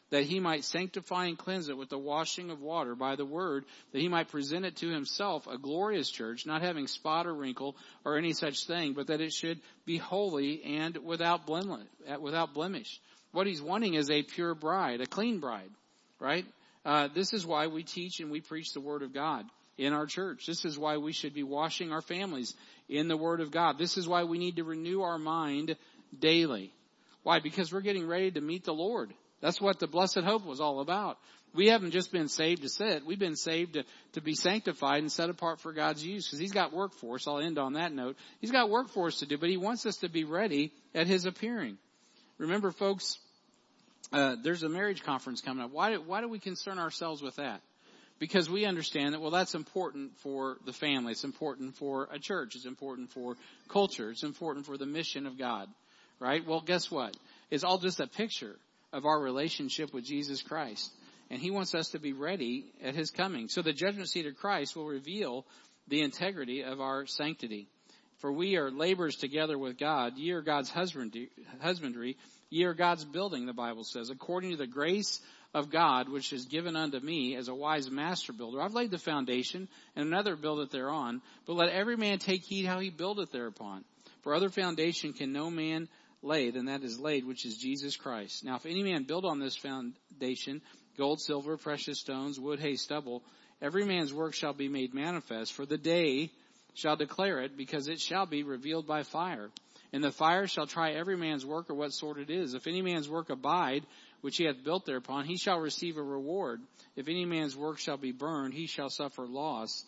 that he might sanctify and cleanse it with the washing of water by the word, that he might present it to himself a glorious church, not having spot or wrinkle or any such thing, but that it should be holy and without blemish. What he's wanting is a pure bride, a clean bride, right? This is why we teach and we preach the word of God in our church. This is why we should be washing our families in the word of God. This is why we need to renew our mind daily. Why? Because we're getting ready to meet the Lord. That's what the blessed hope was all about. We haven't just been saved to sit. We've been saved to be sanctified and set apart for God's use. Because he's got work for us. I'll end on that note. He's got work for us to do, but he wants us to be ready at his appearing. Remember, folks, there's a marriage conference coming up. Why do we concern ourselves with that? Because we understand that, well, that's important for the family. It's important for a church. It's important for culture. It's important for the mission of God, right? Well, guess what? It's all just a picture of our relationship with Jesus Christ. And he wants us to be ready at his coming. So the judgment seat of Christ will reveal the integrity of our sanctity. For we are laborers together with God. Ye are God's husbandry. Ye are God's building, the Bible says, according to the grace of God, which is given unto me as a wise master builder. I've laid the foundation, and another buildeth thereon. But let every man take heed how he buildeth thereupon. For other foundation can no man lay than that is laid, which is Jesus Christ. Now, if any man build on this foundation, gold, silver, precious stones, wood, hay, stubble, every man's work shall be made manifest, for the day shall declare it, because it shall be revealed by fire. And the fire shall try every man's work, or what sort it is. If any man's work abide, which he hath built thereupon, he shall receive a reward. If any man's work shall be burned, he shall suffer loss,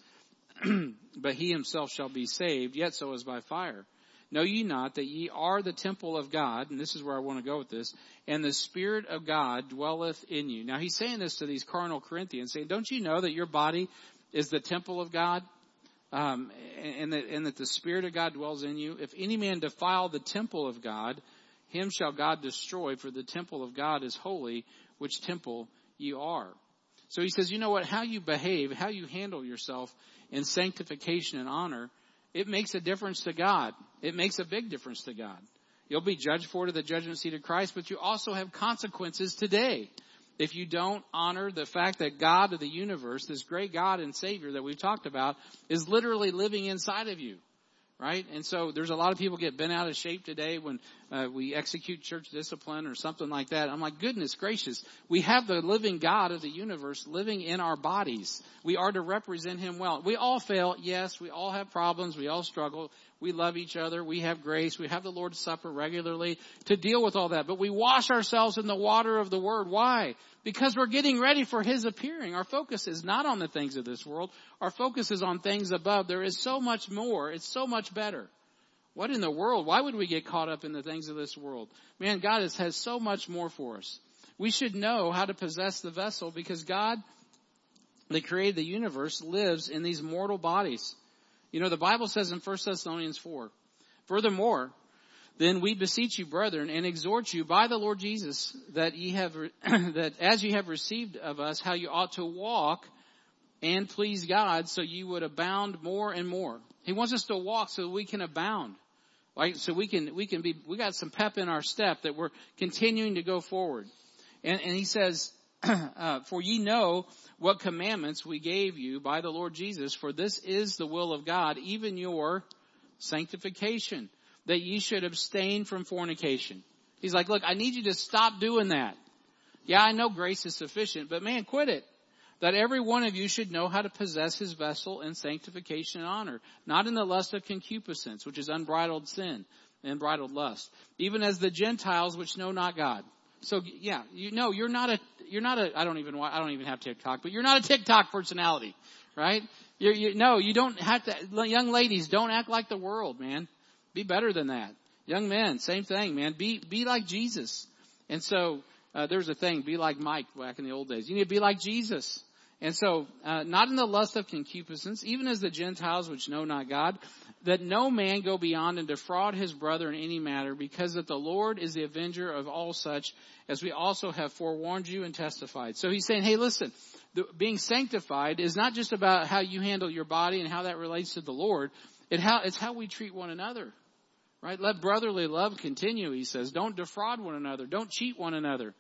but he himself shall be saved, yet so as by fire. Know ye not that ye are the temple of God, and this is where I want to go with this, and the Spirit of God dwelleth in you. Now he's saying this to these carnal Corinthians, saying, don't you know that your body is the temple of God, and that the Spirit of God dwells in you? If any man defile the temple of God, him shall God destroy, for the temple of God is holy, which temple you are. So he says, you know what, how you behave, how you handle yourself in sanctification and honor, it makes a difference to God. It makes a big difference to God. You'll be judged for it at the judgment seat of Christ, but you also have consequences today if you don't honor the fact that God of the universe, this great God and Savior that we've talked about, is literally living inside of you. Right? And so there's a lot of people get bent out of shape today when we execute church discipline or something like that. I'm like, goodness gracious, we have the living God of the universe living in our bodies. We are to represent him well. We all fail. Yes, we all have problems. We all struggle. We love each other. We have grace. We have the Lord's Supper regularly to deal with all that. But we wash ourselves in the water of the Word. Why? Because we're getting ready for his appearing. Our focus is not on the things of this world. Our focus is on things above. There is so much more. It's so much better. What in the world? Why would we get caught up in the things of this world? Man, God has so much more for us. We should know how to possess the vessel because God, that created the universe, lives in these mortal bodies. You know, the Bible says in 1 Thessalonians 4, furthermore, then we beseech you, brethren, and exhort you by the Lord Jesus, that that as ye have received of us, how you ought to walk and please God, so you would abound more and more. He wants us to walk so that we can abound. Right? So we got some pep in our step that we're continuing to go forward. And he says, for ye know what commandments we gave you by the Lord Jesus, for this is the will of God, even your sanctification, that ye should abstain from fornication. He's like, look, I need you to stop doing that. Yeah, I know grace is sufficient, but man, quit it. That every one of you should know how to possess his vessel in sanctification and honor, not in the lust of concupiscence, which is unbridled sin and unbridled lust, even as the Gentiles which know not God. So yeah, you know, you're not a, I don't even have TikTok, but you're not a TikTok personality, right? You don't have to, young ladies, don't act like the world, man. Be better than that. Young men, same thing, man. Be like Jesus. And so, there's a thing, be like Mike back in the old days. You need to be like Jesus. And so, not in the lust of concupiscence, even as the Gentiles which know not God, that no man go beyond and defraud his brother in any matter, because that the Lord is the avenger of all such, as we also have forewarned you and testified. So he's saying, hey, listen, being sanctified is not just about how you handle your body and how that relates to the Lord. It's how we treat one another. Right? Let brotherly love continue, he says. Don't defraud one another. Don't cheat one another.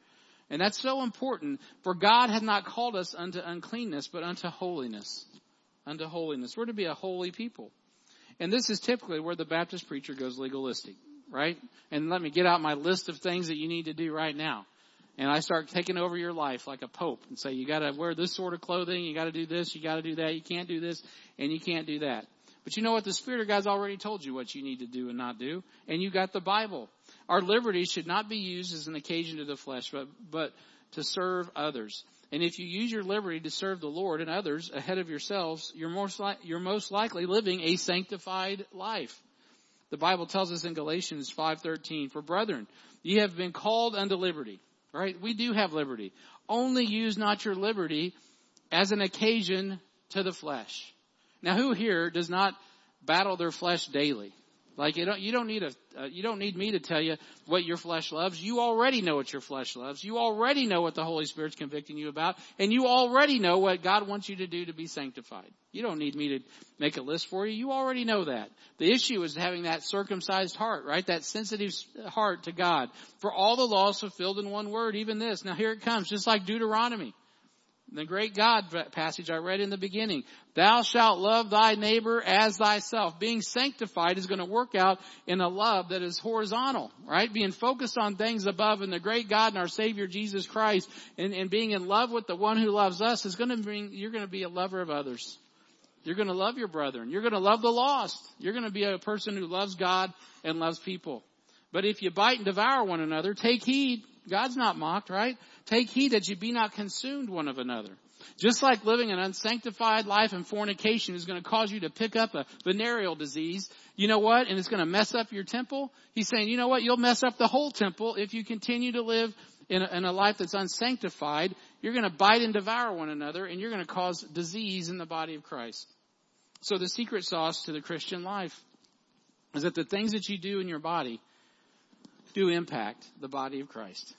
And that's so important. For God hath not called us unto uncleanness, but unto holiness. Unto holiness. We're to be a holy people. And this is typically where the Baptist preacher goes legalistic, right? And let me get out my list of things that you need to do right now. And I start taking over your life like a pope and say, you got to wear this sort of clothing, you got to do this, you got to do that, you can't do this, and you can't do that. But you know what? The Spirit of God's already told you what you need to do and not do. And you got the Bible. Our liberty should not be used as an occasion to the flesh, but to serve others. And if you use your liberty to serve the Lord and others ahead of yourselves, you're most likely living a sanctified life. The Bible tells us in Galatians 5:13, for brethren, ye have been called unto liberty. Right? We do have liberty. Only use not your liberty as an occasion to the flesh. Now, who here does not battle their flesh daily? Like you don't need me to tell you what your flesh loves. You already know what your flesh loves. You already know what the Holy Spirit's convicting you about, and you already know what God wants you to do to be sanctified. You don't need me to make a list for you. You already know that. The issue is having that circumcised heart, right? That sensitive heart to God. For all the laws fulfilled in one word, even this. Now here it comes, just like Deuteronomy. The great God passage I read in the beginning. Thou shalt love thy neighbor as thyself. Being sanctified is going to work out in a love that is horizontal, right? Being focused on things above and the great God and our Savior Jesus Christ and being in love with the one who loves us is going to bring, you're going to be a lover of others. You're going to love your brethren. You're going to love the lost. You're going to be a person who loves God and loves people. But if you bite and devour one another, take heed. God's not mocked, right? Take heed that you be not consumed one of another. Just like living an unsanctified life and fornication is going to cause you to pick up a venereal disease, you know what? And it's going to mess up your temple. He's saying, you know what? You'll mess up the whole temple if you continue to live in a life that's unsanctified. You're going to bite and devour one another, and you're going to cause disease in the body of Christ. So the secret sauce to the Christian life is that the things that you do in your body do impact the body of Christ.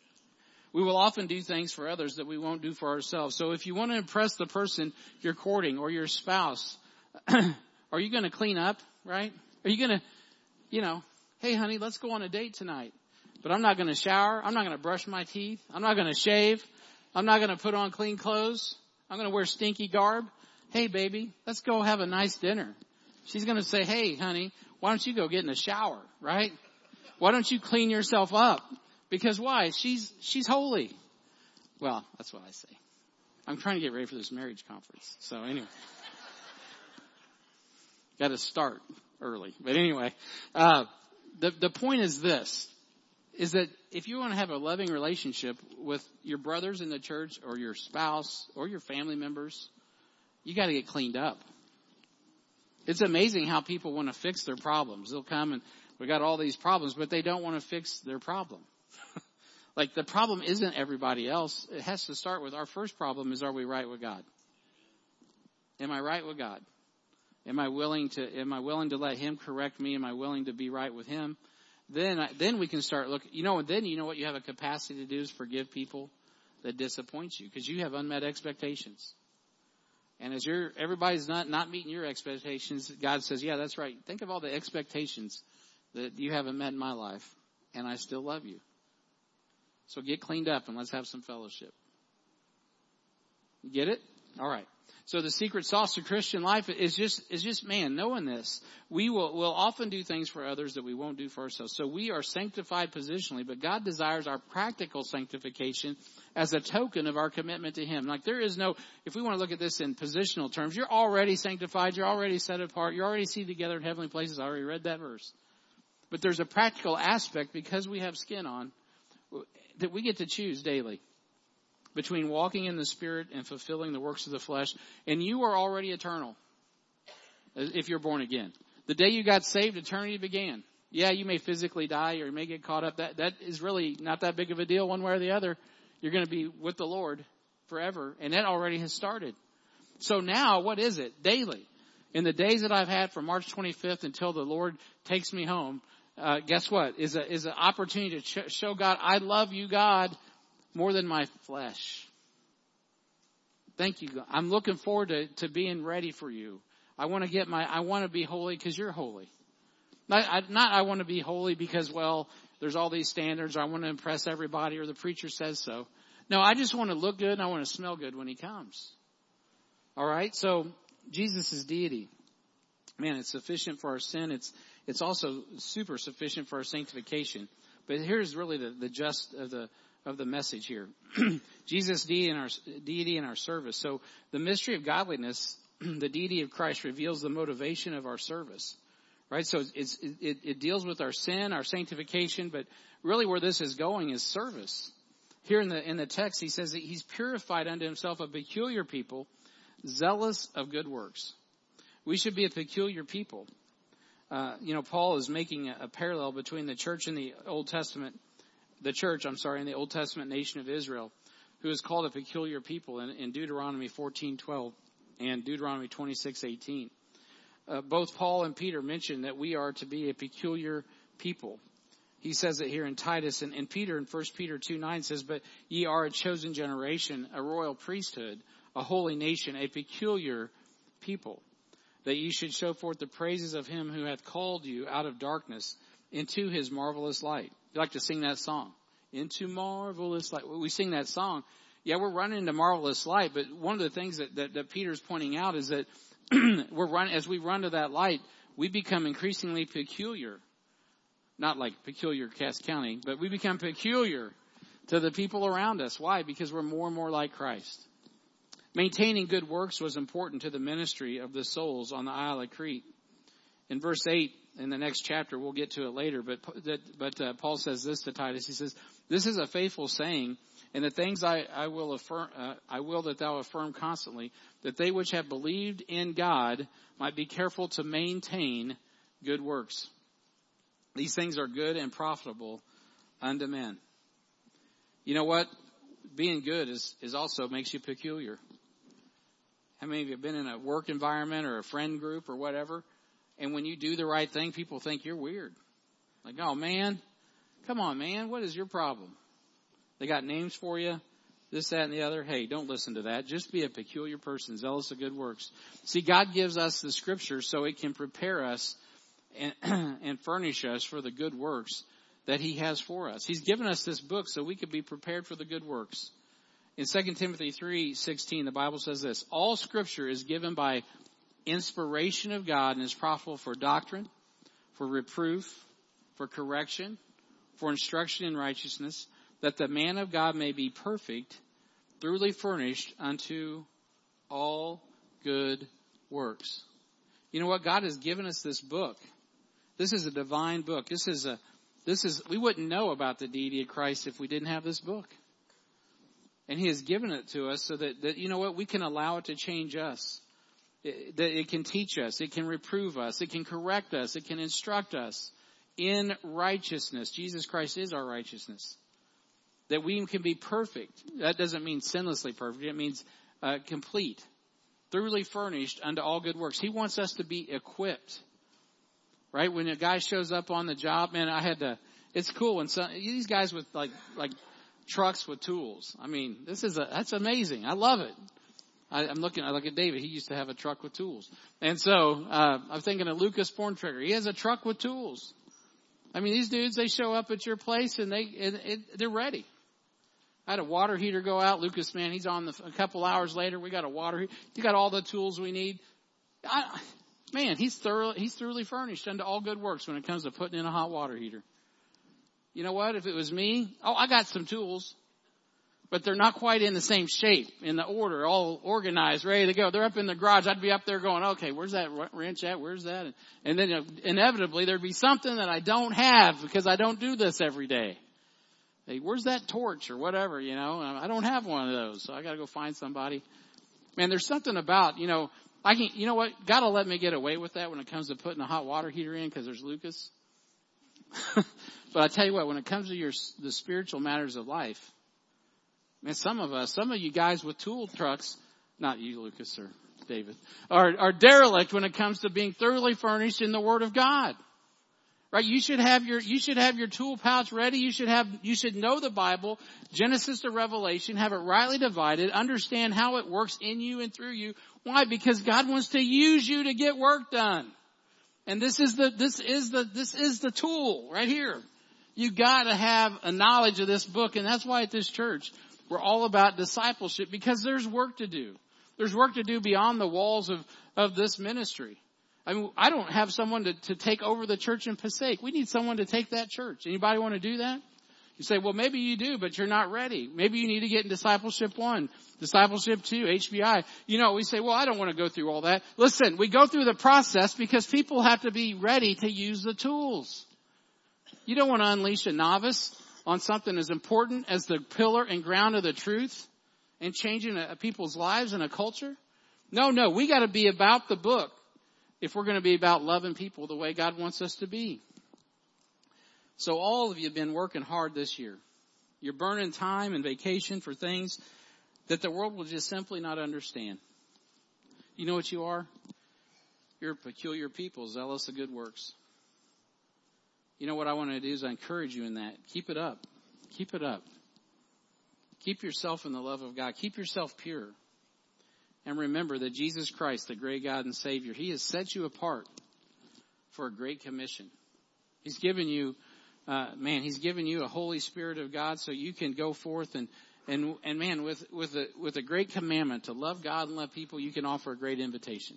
We will often do things for others that we won't do for ourselves. So if you want to impress the person you're courting or your spouse, are you going to clean up, right? Are you going to, hey honey, let's go on a date tonight. But I'm not going to shower. I'm not going to brush my teeth. I'm not going to shave. I'm not going to put on clean clothes. I'm going to wear stinky garb. Hey baby, let's go have a nice dinner. She's going to say, hey honey, why don't you go get in the shower, right? Why don't you clean yourself up? Because why? She's holy. Well, that's what I say. I'm trying to get ready for this marriage conference. So anyway. Got to start early. But anyway, the point is this, is that if you want to have a loving relationship with your brothers in the church or your spouse or your family members, you got to get cleaned up. It's amazing how people want to fix their problems. They'll come and we got all these problems, but they don't want to fix their problem. Like the problem isn't everybody else. It has to start with our first problem is, are we right with God? Am I right with God? Am I willing to let Him correct me? Am I willing to be right with Him? Then we can start looking, then you know what you have a capacity to do is forgive people that disappoint you because you have unmet expectations. And as everybody's not meeting your expectations, God says, yeah, that's right. Think of all the expectations that you haven't met in my life, and I still love you. So get cleaned up and let's have some fellowship. You get it? All right. So the secret sauce to Christian life is just knowing this. We'll often do things for others that we won't do for ourselves. So we are sanctified positionally, but God desires our practical sanctification as a token of our commitment to Him. Like if we want to look at this in positional terms, you're already sanctified, you're already set apart, you're already seated together in heavenly places. I already read that verse. But there's a practical aspect because we have skin on that we get to choose daily between walking in the Spirit and fulfilling the works of the flesh. And you are already eternal if you're born again. The day you got saved, eternity began. Yeah, you may physically die or you may get caught up. That is really not that big of a deal one way or the other. You're going to be with the Lord forever. And that already has started. So now, what is it? Daily. In the days that I've had from March 25th until the Lord takes me home, guess what? Is an opportunity to show God, I love you, God, more than my flesh. Thank you, God. I'm looking forward to being ready for you. I want to be holy because you're holy. Not I want to be holy because, there's all these standards. I want to impress everybody, or the preacher says so. No, I just want to look good and I want to smell good when he comes. All right. So Jesus' deity, man, it's sufficient for our sin. It's also super sufficient for our sanctification. But here's really the gist of the message here. Jesus' deity in our service. So the mystery of godliness, the deity of Christ, reveals the motivation of our service. Right? So it deals with our sin, our sanctification, but really where this is going is service. Here in the text, he says that he's purified unto himself a peculiar people, zealous of good works. We should be a peculiar people. Paul is making a parallel between the church in the Old Testament, in the Old Testament nation of Israel, who is called a peculiar people in Deuteronomy 14:12 and Deuteronomy 26:18. Both Paul and Peter mention that we are to be a peculiar people. He says it here in Titus, and Peter in 1 Peter 2:9 says, but ye are a chosen generation, a royal priesthood, a holy nation, a peculiar people, that ye should show forth the praises of him who hath called you out of darkness into his marvelous light. You like to sing that song? Into marvelous light. We sing that song. Yeah, we're running into marvelous light, but one of the things that Peter's pointing out is that as we run to that light, we become increasingly peculiar. Not like peculiar Cass County, but we become peculiar to the people around us. Why? Because we're more and more like Christ. Maintaining good works was important to the ministry of the souls on the Isle of Crete. In verse 8, in the next chapter, we'll get to it later, but Paul says this to Titus. He says, this is a faithful saying, and the things I will that thou affirm constantly, that they which have believed in God might be careful to maintain good works. These things are good and profitable unto men. You know what? Being good is also makes you peculiar. How many of you have been in a work environment or a friend group or whatever, and when you do the right thing, people think you're weird? Like, oh man, come on man, what is your problem? They got names for you, this, that, and the other. Hey, don't listen to that. Just be a peculiar person, zealous of good works. See, God gives us the scripture so it can prepare us and furnish us for the good works that he has for us. He's given us this book so we could be prepared for the good works. In 2 Timothy 3:16, the Bible says this, all scripture is given by inspiration of God and is profitable for doctrine, for reproof, for correction, for instruction in righteousness, that the man of God may be perfect, thoroughly furnished unto all good works. You know what? God has given us this book. This is a divine book. We wouldn't know about the deity of Christ if we didn't have this book. And he has given it to us so that you know what? We can allow it to change us. That it can teach us. It can reprove us. It can correct us. It can instruct us in righteousness. Jesus Christ is our righteousness. That we can be perfect. That doesn't mean sinlessly perfect. It means complete. Thoroughly furnished unto all good works. He wants us to be equipped. Right? When a guy shows up on the job, man, it's cool when these guys with like trucks with tools. I mean, that's amazing. I love it. I look at David. He used to have a truck with tools. And so, I'm thinking of Lucas Borntrigger. He has a truck with tools. I mean, these dudes, they show up at your place and they're ready. I had a water heater go out. Lucas, man, he's on a couple hours later. We got a water heater. He got all the tools we need. He's thoroughly furnished unto all good works when it comes to putting in a hot water heater. You know what? If it was me, I got some tools, but they're not quite in the same shape, in the order, all organized, ready to go. They're up in the garage. I'd be up there going, okay, where's that wrench at? Where's that? And then inevitably there'd be something that I don't have because I don't do this every day. Hey, where's that torch or whatever, I don't have one of those, so I got to go find somebody. Man, there's something about, what? God will let me get away with that when it comes to putting a hot water heater in because there's Lucas. But I tell you what, when it comes to the spiritual matters of life, man, some of you guys with tool trucks, not you, Lucas or David, are derelict when it comes to being thoroughly furnished in the Word of God. Right? You should have your tool pouch ready. You should know the Bible, Genesis to Revelation, have it rightly divided, understand how it works in you and through you. Why? Because God wants to use you to get work done. And this is the tool right here. You got to have a knowledge of this book. And that's why at this church, we're all about discipleship, because there's work to do. There's work to do beyond the walls of this ministry. I mean, I don't have someone to take over the church in Passaic. We need someone to take that church. Anybody want to do that? You say, well, maybe you do, but you're not ready. Maybe you need to get in Discipleship 1, Discipleship 2, HBI. We say, well, I don't want to go through all that. Listen, we go through the process because people have to be ready to use the tools. You don't want to unleash a novice on something as important as the pillar and ground of the truth and changing people's lives and a culture. No, we got to be about the book if we're going to be about loving people the way God wants us to be. So all of you have been working hard this year. You're burning time and vacation for things that the world will just simply not understand. You know what you are? You're a peculiar people, zealous of good works. You know what I want to do is I encourage you in that. Keep it up. Keep it up. Keep yourself in the love of God. Keep yourself pure. And remember that Jesus Christ, the great God and Savior, He has set you apart for a great commission. He's given you He's given you a Holy Spirit of God so you can go forth and man, with a great commandment to love God and love people, you can offer a great invitation.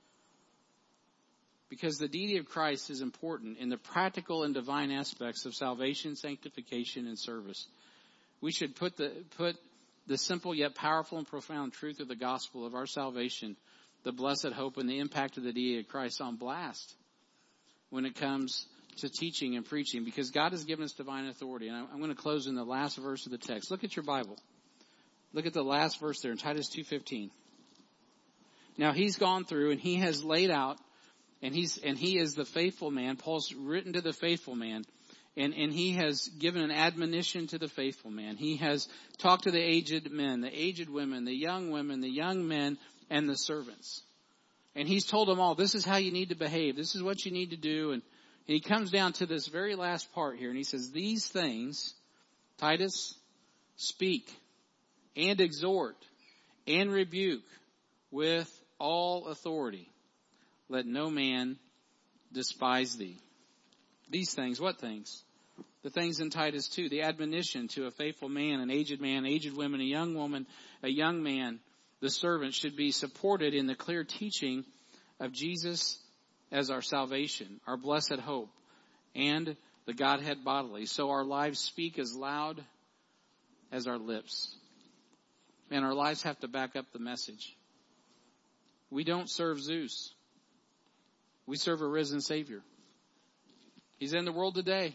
Because the deity of Christ is important in the practical and divine aspects of salvation, sanctification, and service. We should put the simple yet powerful and profound truth of the gospel of our salvation, the blessed hope and the impact of the deity of Christ on blast when it comes to teaching and preaching, because God has given us divine authority. And I'm going to close in the last verse of the text. Look at your Bible. Look at the last verse there in Titus 2:15. Now he's gone through and he has laid out, and he is the faithful man. Paul's written to the faithful man, and he has given an admonition to the faithful man. He has talked to the aged men, the aged women, the young men, and the servants. And he's told them all, this is how you need to behave. This is what you need to do. And he comes down to this very last part here, and he says, these things, Titus, speak and exhort and rebuke with all authority. Let no man despise thee. These things, what things? The things in Titus 2, the admonition to a faithful man, aged women, a young woman, a young man, the servant should be supported in the clear teaching of Jesus as our salvation, our blessed hope, and the Godhead bodily. So our lives speak as loud as our lips. And our lives have to back up the message. We don't serve Zeus. We serve a risen Savior. He's in the world today.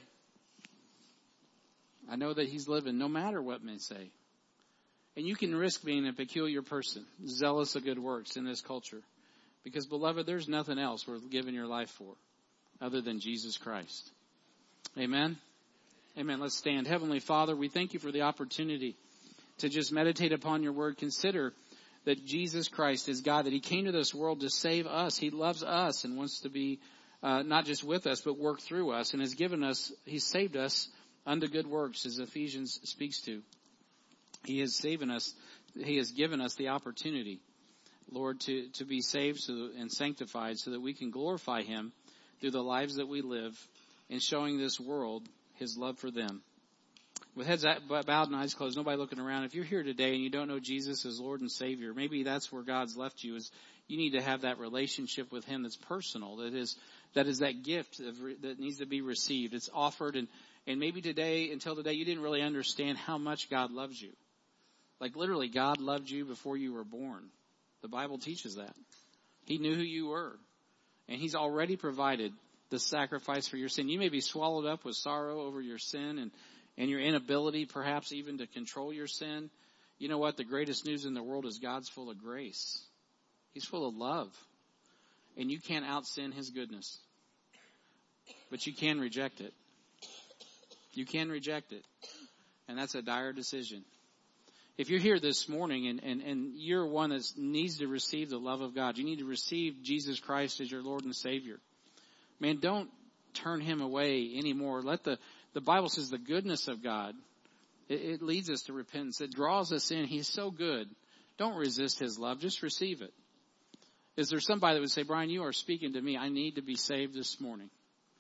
I know that He's living no matter what men say. And you can risk being a peculiar person, zealous of good works in this culture. Because, beloved, there's nothing else worth giving your life for other than Jesus Christ. Amen? Amen. Let's stand. Heavenly Father, we thank You for the opportunity to just meditate upon Your word. Consider that Jesus Christ is God, that He came to this world to save us. He loves us and wants to be not just with us, but work through us, and has given us, He's saved us unto good works, as Ephesians speaks to. He has given us the opportunity, Lord, to be saved and sanctified so that we can glorify Him through the lives that we live in showing this world His love for them. With heads bowed and eyes closed, nobody looking around. If you're here today and you don't know Jesus as Lord and Savior, maybe that's where God's left you, is you need to have that relationship with Him that's personal, that is that gift that needs to be received. It's offered, and maybe until today, you didn't really understand how much God loves you. Like literally, God loved you before you were born. The Bible teaches that. He knew who you were, and He's already provided the sacrifice for your sin. You may be swallowed up with sorrow over your sin and your inability perhaps even to control your sin. You know what? The greatest news in the world is God's full of grace. He's full of love. And you can't out-sin His goodness. But you can reject it. You can reject it. And that's a dire decision. If you're here this morning and you're one that needs to receive the love of God, you need to receive Jesus Christ as your Lord and Savior. Man, don't turn Him away anymore. The Bible says the goodness of God, it leads us to repentance. It draws us in. He's so good. Don't resist His love. Just receive it. Is there somebody that would say, Brian, you are speaking to me. I need to be saved this morning.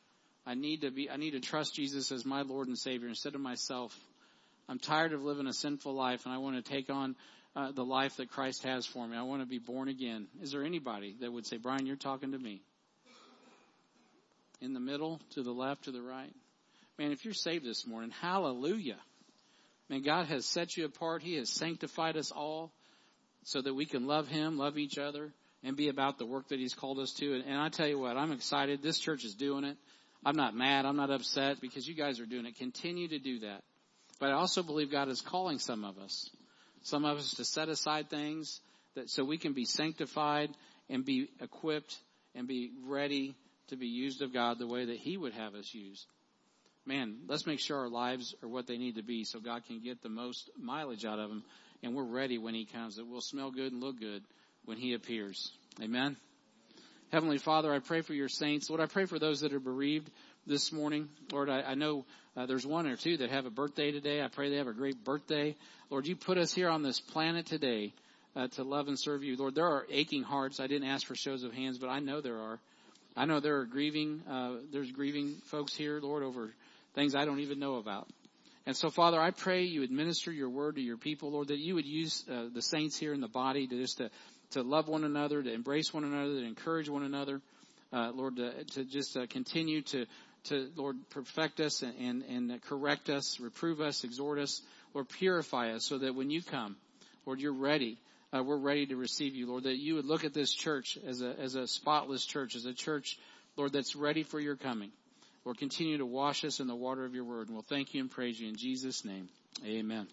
I need to trust Jesus as my Lord and Savior instead of myself. I'm tired of living a sinful life, and I want to take on the life that Christ has for me. I want to be born again. Is there anybody that would say, Brian, you're talking to me? In the middle, to the left, to the right? Man, if you're saved this morning, hallelujah. Man, God has set you apart. He has sanctified us all so that we can love Him, love each other, and be about the work that He's called us to. And I tell you what, I'm excited. This church is doing it. I'm not mad. I'm not upset because you guys are doing it. Continue to do that. But I also believe God is calling some of us to set aside things so we can be sanctified and be equipped and be ready to be used of God the way that He would have us used. Man, let's make sure our lives are what they need to be so God can get the most mileage out of them, and we're ready when He comes, that we'll smell good and look good when He appears. Amen. Heavenly Father, I pray for your saints. Lord, I pray for those that are bereaved this morning. Lord, I know there's one or two that have a birthday today. I pray they have a great birthday. Lord, you put us here on this planet today to love and serve you. Lord, there are aching hearts. I didn't ask for shows of hands, but I know there are. I know there are there's grieving folks here, Lord, over things I don't even know about. And so, Father, I pray you administer your word to your people, Lord, that you would use the saints here in the body to love one another, to embrace one another, to encourage one another, Lord, to just continue to Lord, perfect us and correct us, reprove us, exhort us, Lord, purify us so that when you come, Lord, you're ready. We're ready to receive you, Lord, that you would look at this church as a spotless church, as a church, Lord, that's ready for your coming. Lord, continue to wash us in the water of your word. And we'll thank you and praise you in Jesus' name. Amen.